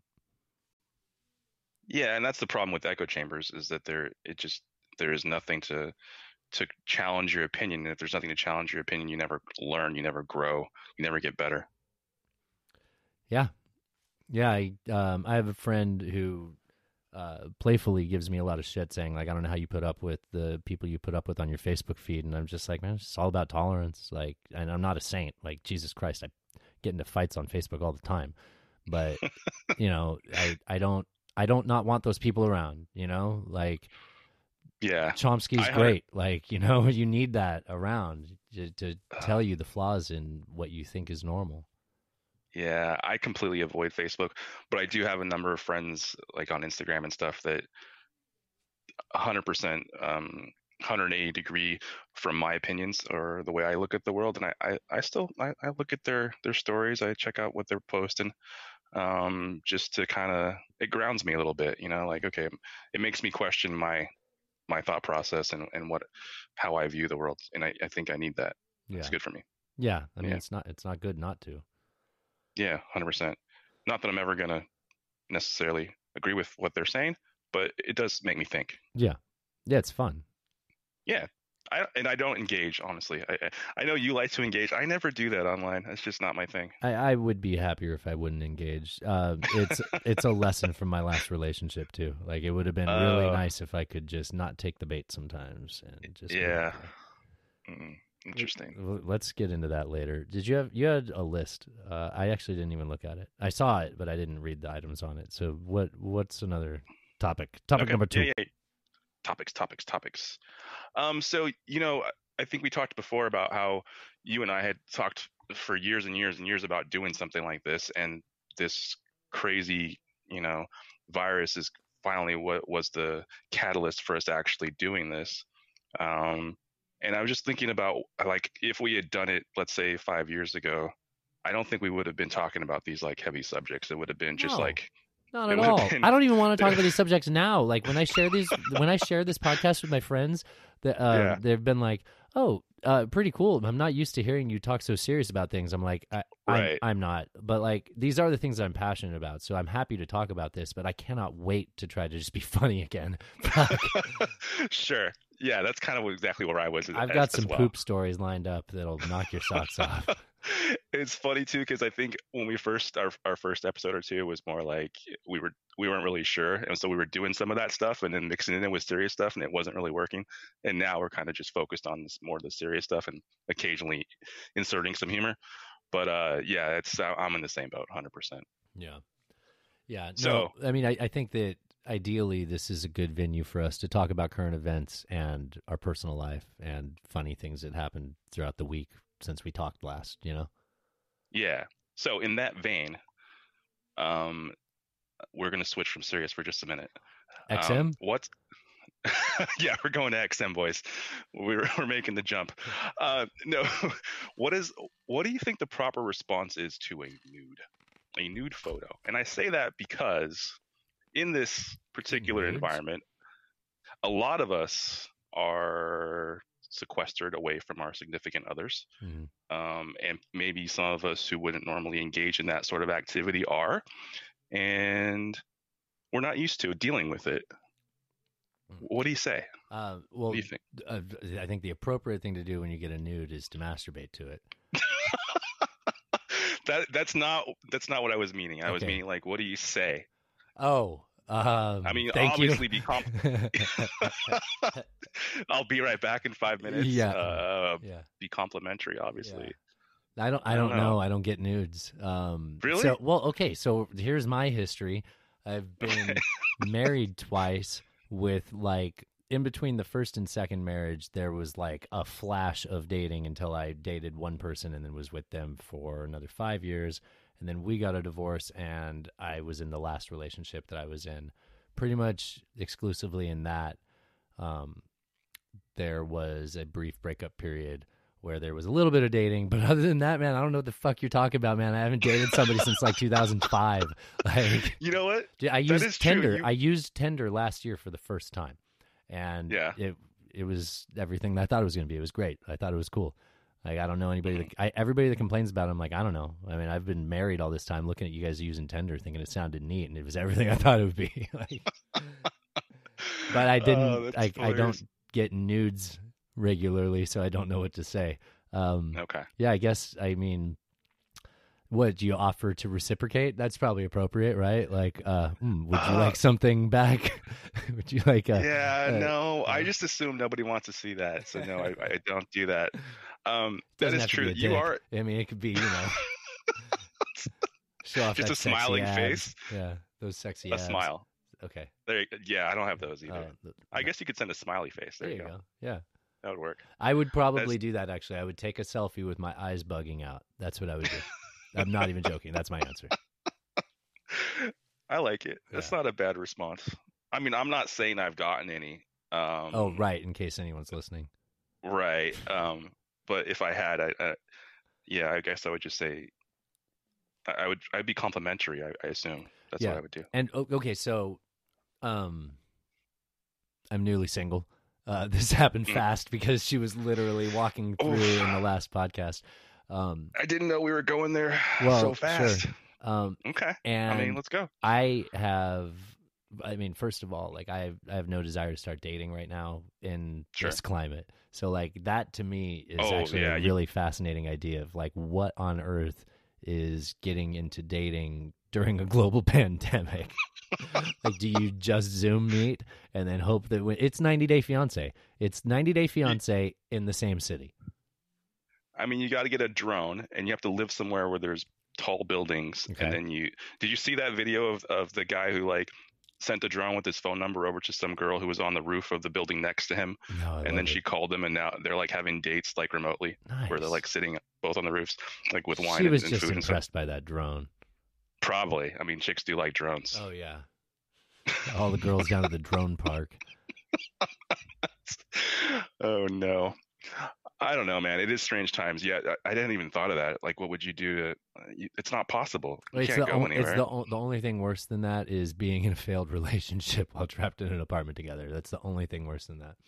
Yeah, and that's the problem with echo chambers is that there it just there is nothing to to challenge your opinion. And if there's nothing to challenge your opinion, you never learn, you never grow, you never get better. Yeah, yeah. I um I have a friend who uh, playfully gives me a lot of shit, saying like, I don't know how you put up with the people you put up with on your Facebook feed, and I'm just like, man, it's just all about tolerance. Like, and I'm not a saint. Like, Jesus Christ, I get into fights on Facebook all the time, but you know, I I don't I don't not want those people around. You know, like. Yeah. Chomsky's I- great. Like, you know, you need that around to, to tell you the flaws in what you think is normal. Yeah, I completely avoid Facebook, but I do have a number of friends like on Instagram and stuff that one hundred percent um one hundred eighty degree from my opinions or the way I look at the world, and I I, I still I, I look at their their stories, I check out what they're posting, um just to kind of it grounds me a little bit, you know, like okay, it makes me question my my thought process and and what how I view the world, and I, I think I need that. Yeah. It's good for me. Yeah. I mean, Yeah. it's not, it's not good not to. Yeah, one hundred percent. Not that I'm ever going to necessarily agree with what they're saying, but it does make me think. Yeah. Yeah. It's fun. Yeah. I, and I don't engage, honestly. I, I I know you like to engage. I never do that online. That's just not my thing. I, I would be happier if I wouldn't engage. Uh, it's, it's a lesson from my last relationship too. Like, it would have been really Oh. nice if I could just not take the bait sometimes and just, be Yeah. okay. Mm, interesting. L- Let's get into that later. Did you have, you had a list. Uh, I actually didn't even look at it. I saw it, but I didn't read the items on it. So what, what's another topic? Topic Okay. number two. Yeah, yeah. Topics, topics, topics. Um, so, you know, I think we talked before about how you and I had talked for years and years and years about doing something like this, and this crazy, you know, virus is finally what was the catalyst for us actually doing this. Um, and I was just thinking about like if we had done it, let's say five years ago, I don't think we would have been talking about these like heavy subjects. It would have been just No. like Not It at would've all. been- I don't even want to talk about these subjects now. Like when I share these, when I share this podcast with my friends, that uh, Yeah. they've been like, "Oh, uh, pretty cool." I'm not used to hearing you talk so serious about things. I'm like, I, Right. I'm, I'm not. But like, these are the things that I'm passionate about. So I'm happy to talk about this. But I cannot wait to try to just be funny again. Fuck. Sure. Yeah, that's kind of exactly where I was. I've as- got as some well. poop stories lined up that'll knock your socks off. It's funny too because I think when we first our our first episode or two was more like we were we weren't really sure, and so we were doing some of that stuff and then mixing it in with serious stuff, and it wasn't really working. And now we're kind of just focused on this, more of the serious stuff and occasionally inserting some humor. But uh, yeah, it's I'm in the same boat, one hundred percent. Yeah. Yeah. No, So- I mean, I, I think that ideally this is a good venue for us to talk about current events and our personal life and funny things that happened throughout the week since we talked last, you know? Yeah. So in that vein, um, we're gonna switch from serious for just a minute. X M? Um, what's yeah, we're going to X M, boys. We're we're making the jump. Uh, no, what is what do you think the proper response is to a nude, a nude photo? And I say that because in this particular Nudes? environment, a lot of us are sequestered away from our significant others, Mhm. um, and maybe some of us who wouldn't normally engage in that sort of activity are, and we're not used to dealing with it. What do you say? Uh, well, What do you think? uh, I think the appropriate thing to do when you get a nude is to masturbate to it. that that's not that's not what I was meaning. I was Okay. meaning like, what do you say? Oh, um, I mean, thank obviously you. be comp- I'll be right back in five minutes. Yeah. Uh, yeah. be complimentary, obviously. I don't. I, I don't, don't know. know. I don't get nudes. Um, Really? So, well, okay. So here's my history. I've been married twice. With like in between the first and second marriage, there was like a flash of dating until I dated one person and then was with them for another five years, and then we got a divorce, and I was in the last relationship that I was in, pretty much exclusively in that. Um, there was a brief breakup period where there was a little bit of dating, but other than that, man, I don't know what the fuck you're talking about, man. I haven't dated somebody since like two thousand five. Like, you know what? I used is Tinder. true. You... I used Tinder last year for the first time, and yeah. it it was everything that I thought it was going to be. It was great. I thought it was cool. Like, I don't know anybody. That, I, everybody that complains about it, I'm like, I don't know. I mean, I've been married all this time, looking at you guys using Tinder, thinking it sounded neat, and it was everything I thought it would be. Like, but I didn't. Oh, I, I don't get nudes regularly, so I don't know what to say. Um, okay. Yeah, I guess. I mean, what do you offer to reciprocate? That's probably appropriate, right? Like, uh, mm, would you uh, like something back? Would you like? A, yeah, uh, no. uh, I just assume nobody wants to see that, so no, I, I don't do that. Um, that Doesn't is have to true. be a You dick. are. I mean, it could be, you know, show off just that a sexy smiling abs. face. Yeah, those sexy A abs. smile. Okay. There. Yeah, I don't have those either. Uh, th- I guess you could send a smiley face. There, there you you go. go. Yeah. That would work. I would probably That's- do that, actually. I would take a selfie with my eyes bugging out. That's what I would do. I'm not even joking. That's my answer. I like it. That's Yeah. not a bad response. I mean, I'm not saying I've gotten any. Um, Oh, right, in case anyone's listening. Right. Um, but if I had, I, I, yeah, I guess I would just say, I, I would, I'd be complimentary. I, I assume that's Yeah. what I would do. And, o- okay, so um, I'm newly single. Uh, this happened Mm. fast because she was literally walking through Oof. in the last podcast. Um, I didn't know we were going there Well, so fast. sure. um, Okay. and I mean, let's go. I have, I mean, first of all, like I have, I have no desire to start dating right now in Sure. this climate. So like that to me is Oh, actually yeah, a you- really fascinating idea of like what on earth is getting into dating during a global pandemic. Like, do you just Zoom meet and then hope that when, it's ninety Day Fiance? It's ninety Day Fiance in the same city. I mean, you got to get a drone, and you have to live somewhere where there's tall buildings. Okay. And then you, did you see that video of of the guy who like sent a drone with his phone number over to some girl who was on the roof of the building next to him, No, I and love then it. she called him, and now they're like having dates like remotely, where they're Nice. like sitting both on the roofs, like with wine She and, was and just food and stuff. impressed by that drone. Probably. I mean, chicks do like drones. Oh yeah, all the girls down at the drone park. Oh no. I don't know, man. It is strange times. Yeah, I, I didn't even thought of that. Like, what would you do? To, uh, you, it's not possible. You It's can't the, go on- anywhere. it's the, o- the only thing worse than that is being in a failed relationship while trapped in an apartment together. That's the only thing worse than that.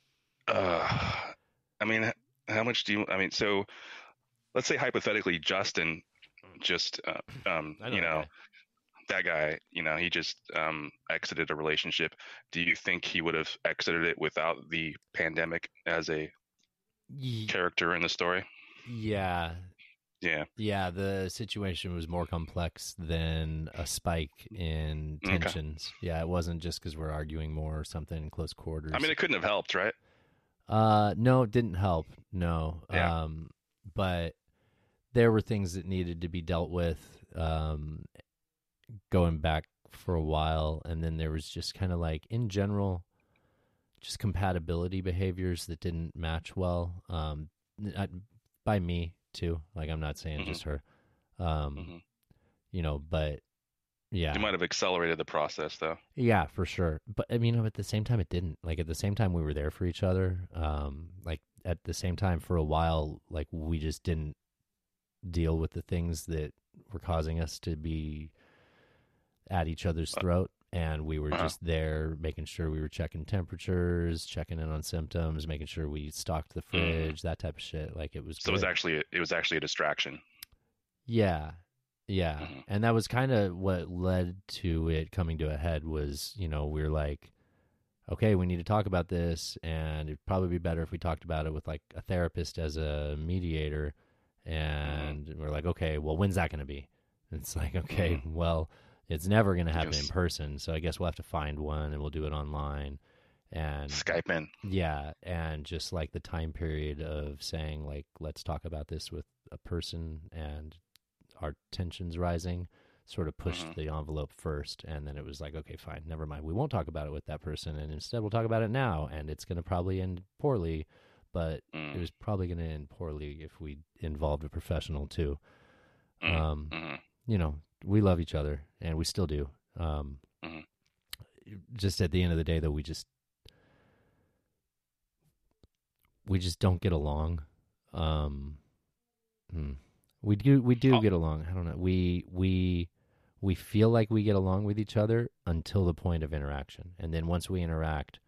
Uh, I mean, h- how much do you? I mean, so let's say hypothetically, Justin just, uh, um, I know you that know, guy. that guy, you know, he just um, exited a relationship. Do you think he would have exited it without the pandemic as a Ye- character in the story? Yeah, Yeah. yeah. The situation was more complex than a spike in Okay. tensions. Yeah, it wasn't just because we're arguing more or something in close quarters. I mean, it couldn't have helped, right? Uh, no, it didn't help. No. Yeah. Um, but there were things that needed to be dealt with, um, going back for a while. And then there was just kind of like, in general, just compatibility behaviors that didn't match well. Um, I, by me too. Like, I'm not saying Mhm. just her, um, Mhm. you know, but yeah. You might have accelerated the process, though. Yeah, for sure. But I mean, at the same time, it didn't. Like, at the same time, we were there for each other. Um, like, at the same time, for a while, like, we just didn't deal with the things that were causing us to be at each other's throat. And we were Uh-huh. just there making sure we were checking temperatures, checking in on symptoms, making sure we stocked the fridge, that type of shit. Like, it was So it was good. actually it was actually a distraction. Yeah. Yeah. Mhm. And that was kind of what led to it coming to a head was, you know, we are like, okay, we need to talk about this. And it'd probably be better if we talked about it with like a therapist as a mediator. And we're like, okay, well, when's that going to be? And it's like, okay, well, it's never going to happen in Yes. person. So I guess we'll have to find one and we'll do it online. And Skype in. yeah, and just like the time period of saying like, let's talk about this with a person and our tensions rising sort of pushed Mhm. the envelope first. And then it was like, okay, fine, never mind. We won't talk about it with that person. And instead we'll talk about it now. And it's going to probably end poorly, but Mm. it was probably going to end poorly if we involved a professional too. Mm. Um, Mhm. you know, we love each other, and we still do. Um, hmm just at the end of the day, though, we just we just don't get along. Um, hmm. We do we do Oh, get along. I don't know. We we we feel like we get along with each other until the point of interaction, and then once we interact,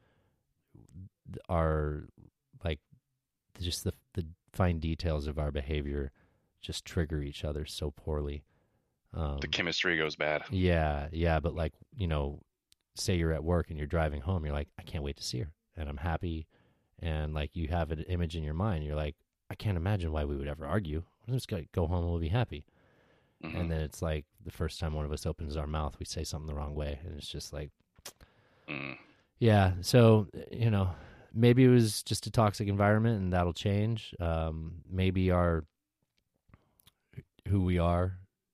our like just the the fine details of our behavior just trigger each other so poorly. Um, the chemistry goes bad. yeah, yeah, but like you know, say you're at work and you're driving home, you're like, I can't wait to see her, and I'm happy, and like you have an image in your mind, you're like, I can't imagine why we would ever argue. We're just gonna go home and we'll be happy. hmm And then it's like the first time one of us opens our mouth, we say something the wrong way, and it's just like, mm yeah. So you know, maybe it was just a toxic environment, and that'll change. Um, maybe our who we are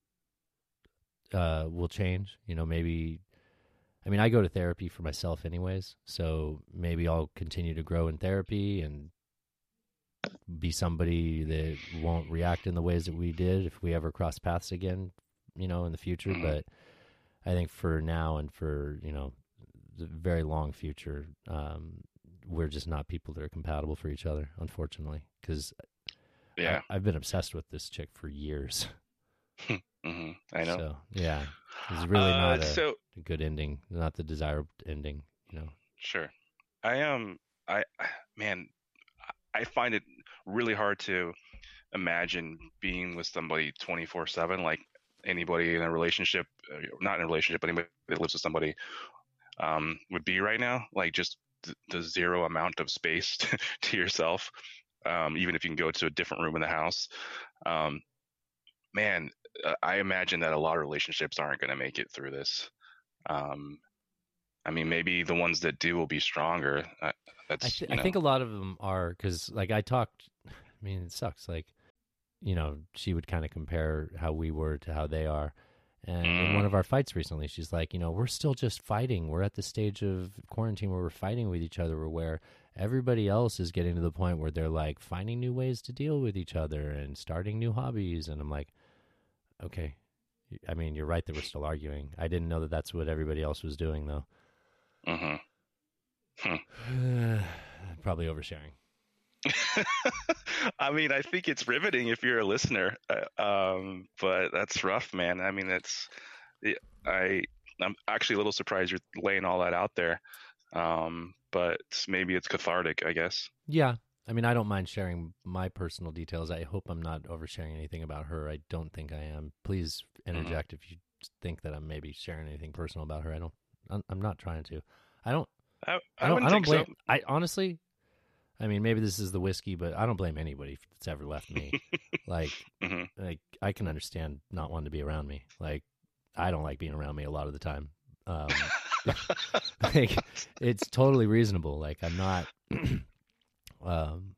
uh, will change. You know, maybe. I mean, I go to therapy for myself, anyways. So maybe I'll continue to grow in therapy and be somebody that won't react in the ways that we did if we ever cross paths again, you know, in the future. hmm But I think for now and for, you know, the very long future, um, we're just not people that are compatible for each other, unfortunately, because Yeah. I've been obsessed with this chick for years. hmm I know. So, yeah, it's really Uh, not a, so a good ending, not the desired ending, you know. sure. I um I man, I find it really hard to imagine being with somebody twenty-four seven, like anybody in a relationship, uh, not in a relationship, but anybody that lives with somebody um, would be right now. Like just th- the zero amount of space to, to yourself, um, even if you can go to a different room in the house. Um, man, uh, I imagine that a lot of relationships aren't going to make it through this. Um, I mean, maybe the ones that do will be stronger. Uh, I, that's, th- you I know, think a lot of them are because, like, I talked. I mean, it sucks. Like, you know, she would kind of compare how we were to how they are. And in one mm, of our fights recently, she's like, you know, we're still just fighting. We're at the stage of quarantine where we're fighting with each other, where everybody else is getting to the point where they're like finding new ways to deal with each other and starting new hobbies. And I'm like, okay. I mean, you're right that we're still arguing. I didn't know that that's what everybody else was doing, though. hmm hmm. Probably oversharing. I mean, I think it's riveting if you're a listener, uh, um, but that's rough, man. I mean, it's it, I I'm actually a little surprised you're laying all that out there, um, but maybe it's cathartic, I guess. Yeah. I mean, I don't mind sharing my personal details. I hope I'm not oversharing anything about her. I don't think I am. Please hmm interject if you think that I'm maybe sharing anything personal about her. I don't. I'm, I'm not trying to. I don't. I I I don't. I wouldn't don't think so. blame. I honestly. I mean, maybe this is the whiskey, but I don't blame anybody that's ever left me. like, hmm like I can understand not wanting to be around me. Like, I don't like being around me a lot of the time. Um, like, it's totally reasonable. Like, I'm not. um,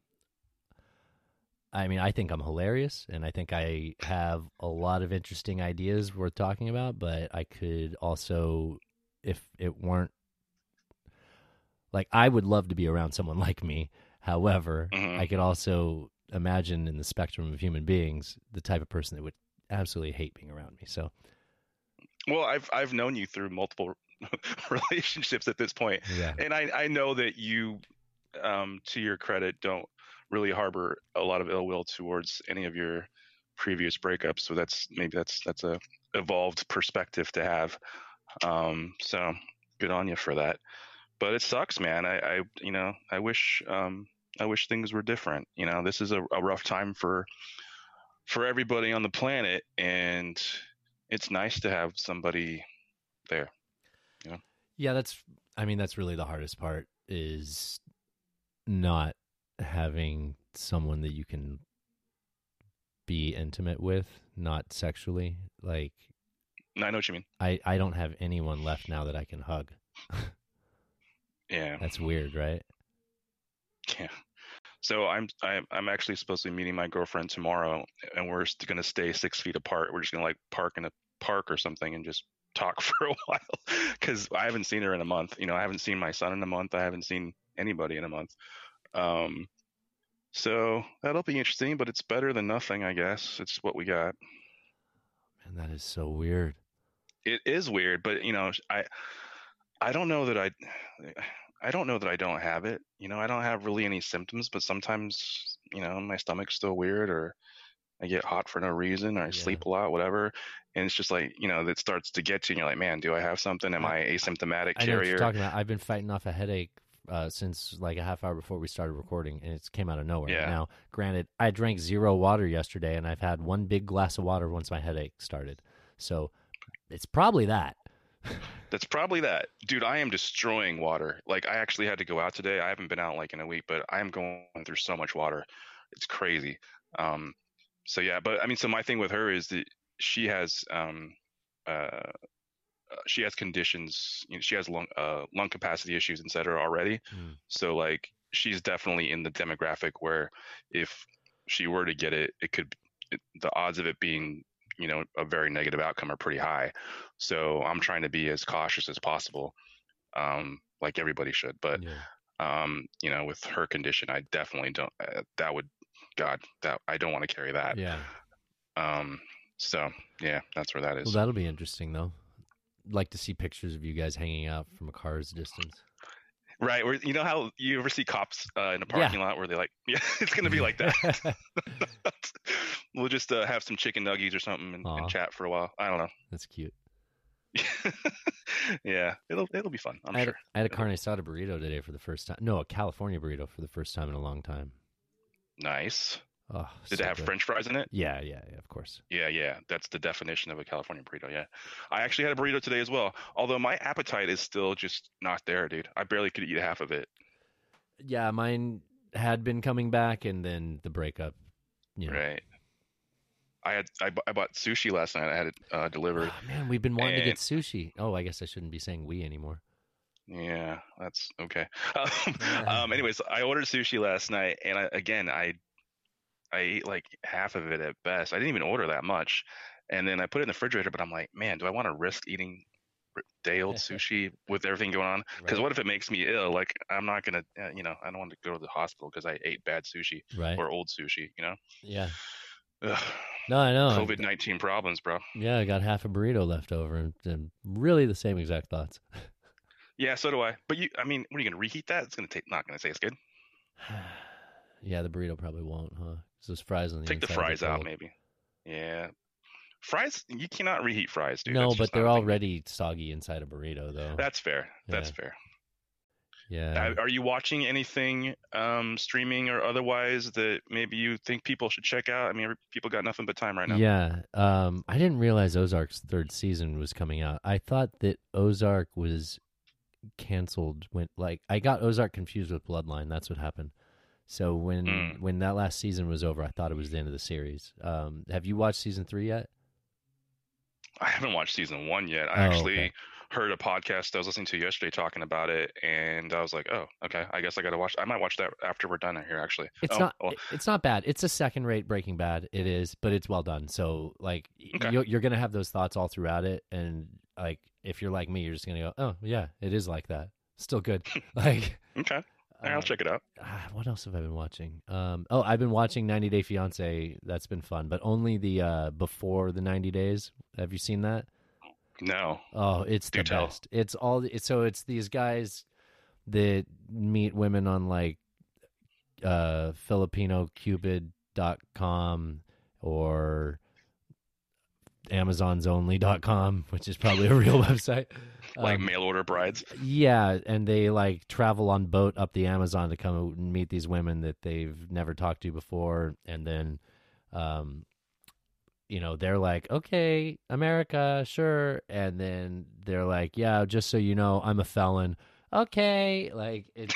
I mean, I think I'm hilarious, and I think I have a lot of interesting ideas worth talking about. But I could also, if it weren't like, I would love to be around someone like me. However, hmm I could also imagine in the spectrum of human beings the type of person that would absolutely hate being around me. So, Well, I've I've known you through multiple relationships at this point, yeah, and I I know that you, um, to your credit, don't really harbor a lot of ill will towards any of your previous breakups. So that's maybe that's that's a evolved perspective to have. Um, so good on you for that. But it sucks, man. I, I you know, I wish um I wish things were different. You know, this is a, a rough time for for everybody on the planet, and it's nice to have somebody there. You know. yeah, that's, I mean, that's really the hardest part is not having someone that you can be intimate with, not sexually. Like, I know what you mean. I, I don't have anyone left now that I can hug. Yeah. That's weird, right? Yeah. So I'm I'm I'm actually supposed to be meeting my girlfriend tomorrow, and we're going to stay six feet apart. We're just going to like park in a park or something and just talk for a while because I haven't seen her in a month. You know, I haven't seen my son in a month. I haven't seen anybody in a month. Um, so that'll be interesting, but it's better than nothing, I guess. It's what we got. And that is so weird. It is weird, but you know, I I don't know that I I don't know that I don't have it. You know, I don't have really any symptoms, but sometimes, you know, my stomach's still weird, or I get hot for no reason, or I Yeah. sleep a lot, whatever. And it's just like, you know, that starts to get to you, and you're like, man, do I have something? Am I, I- asymptomatic I know what you're carrier? talking about. I've been fighting off a headache uh, since like a half hour before we started recording, and it came out of nowhere. Yeah. Now, granted, I drank zero water yesterday, and I've had one big glass of water once my headache started. So it's probably that. That's probably that. Dude, I am destroying water. Like, I actually had to go out today. I haven't been out like in a week, but I am going through so much water. It's crazy. Um, so yeah, but I mean, so my thing with her is that she has, um, uh, uh, she has conditions, you know, she has lung, uh, lung capacity issues, et cetera already. Mm. So like, she's definitely in the demographic where if she were to get it, it could, it, the odds of it being, you know, a very negative outcome are pretty high. So I'm trying to be as cautious as possible, um, like everybody should. But, Yeah. um, you know, with her condition, I definitely don't, uh, that would, God, that I don't want to carry that. Yeah. Um, so yeah, that's where that is. Well, that'll be interesting, though. Like to see pictures of you guys hanging out from a car's distance. Right. Where, you know how you ever see cops uh, in a parking lot where they like, yeah, it's going to be like that. We'll just uh, have some chicken nuggies or something and, and chat for a while. I don't know. That's cute. Yeah, it'll it'll be fun, I'm I had, sure. I had a carne asada burrito today for the first time. No, a California burrito for the first time in a long time. Nice. Oh, Did so it have good. French fries in it? Yeah, yeah, yeah, of course. Yeah, yeah. That's the definition of a California burrito. Yeah. I actually had a burrito today as well. Although my appetite is still just not there, dude. I barely could eat half of it. Yeah, mine had been coming back, and then the breakup. You know. Right. I had I, bu- I bought sushi last night. I had it uh, delivered. Oh, man, we've been wanting to And- get sushi. Oh, I guess I shouldn't be saying we anymore. Yeah, that's okay. Um, um, anyways, I ordered sushi last night, and I, again, I I ate like half of it at best. I didn't even order that much, and then I put it in the refrigerator. But I'm like, man, do I want to risk eating day old sushi with everything going on? Because Right. what if it makes me ill? Like, I'm not gonna, uh, you know, I don't want to go to the hospital because I ate bad sushi Right. or old sushi. You know, Yeah. Ugh. No, I know. COVID nineteen problems, bro. Yeah, I got half a burrito left over, and, and really the same exact thoughts. Yeah, so do I. But you, I mean, what are you gonna reheat that? It's gonna take, not gonna taste good. Yeah, the burrito probably won't, huh? 'Cause those fries on the Take the inside are fries out, cold. maybe. Yeah, fries. You cannot reheat fries, dude. No, That's but just not they're a thing. already soggy inside a burrito, though. That's fair. That's Yeah. fair. yeah. Uh, Are you watching anything um, streaming or otherwise that maybe you think people should check out? I mean, people got nothing but time right now. Yeah. Um, I didn't realize Ozark's third season was coming out. I thought that Ozark was canceled when, like, I got Ozark confused with Bloodline. That's what happened. So when Mm. when that last season was over, I thought it was the end of the series. Um, have you watched season three yet? I haven't watched season one yet. I Oh, actually okay. heard a podcast I was listening to yesterday talking about it, and I was like, oh, okay. I guess I got to watch. I might watch that after we're done here, actually. It's oh, not. well, it- It's not bad. It's a second-rate Breaking Bad. It is, but it's well done. So, like, y- Okay. you're, you're gonna have those thoughts all throughout it, and like, if you're like me, you're just gonna go, "Oh, yeah, it is like that. Still good." Like, okay. All right, I'll uh, check it out. ah, what else have I been watching? Um, oh, I've been watching ninety Day Fiance. That's been fun, but only the uh, before the ninety days. Have you seen that? No. Oh, it's Do the tell. best. It's all it's, so it's these guys that meet women on like uh Filipino Cupid dot com or Amazons Only dot com, which is probably a real website. Like Um, mail order brides. yeah, and they like travel on boat up the Amazon to come and meet these women that they've never talked to before, and then um you know, they're like, okay, America, sure. And then they're like, yeah, just so you know, I'm a felon. Okay. Like, it's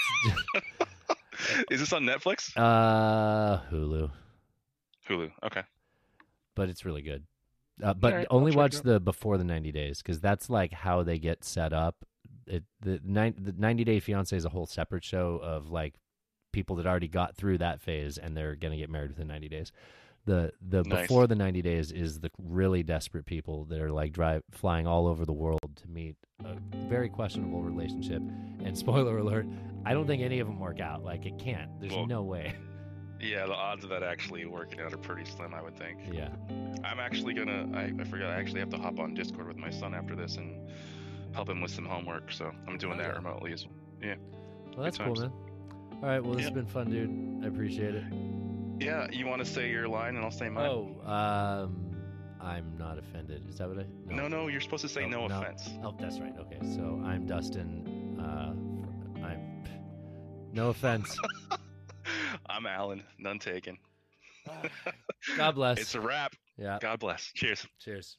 Is this on Netflix? uh, Hulu, Hulu. Okay. but it's really good. Uh, but All right, I'll only check watch it out. the before the ninety days because that's like how they get set up. It, the, nine, the ninety Day Fiance is a whole separate show of like people that already got through that phase and they're going to get married within ninety days. The the Nice. before the ninety days is the really desperate people that are like drive flying all over the world to meet a very questionable relationship. And spoiler alert, I don't think any of them work out. Like it can't. There's Well, no way. Yeah, the odds of that actually working out are pretty slim, I would think. Yeah. I'm actually gonna. I, I forgot. I actually have to hop on Discord with my son after this and help him with some homework. So I'm doing Oh, that yeah. remotely. As, yeah. Well, that's Good cool, times. man. All right. Well, this Yeah. has been fun, dude. I appreciate it. Yeah. You want to say your line and I'll say mine? Oh, um, I'm not offended. Is that what I? No, no. You're supposed to say Oh, no, no. offense. Oh, that's right. Okay. So I'm Dustin. Uh, fr- I'm. No offense. I'm Alan. None taken. God bless. It's a wrap. Yeah. God bless. Cheers. Cheers.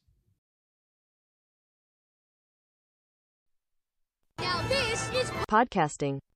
Now this is Podcasting.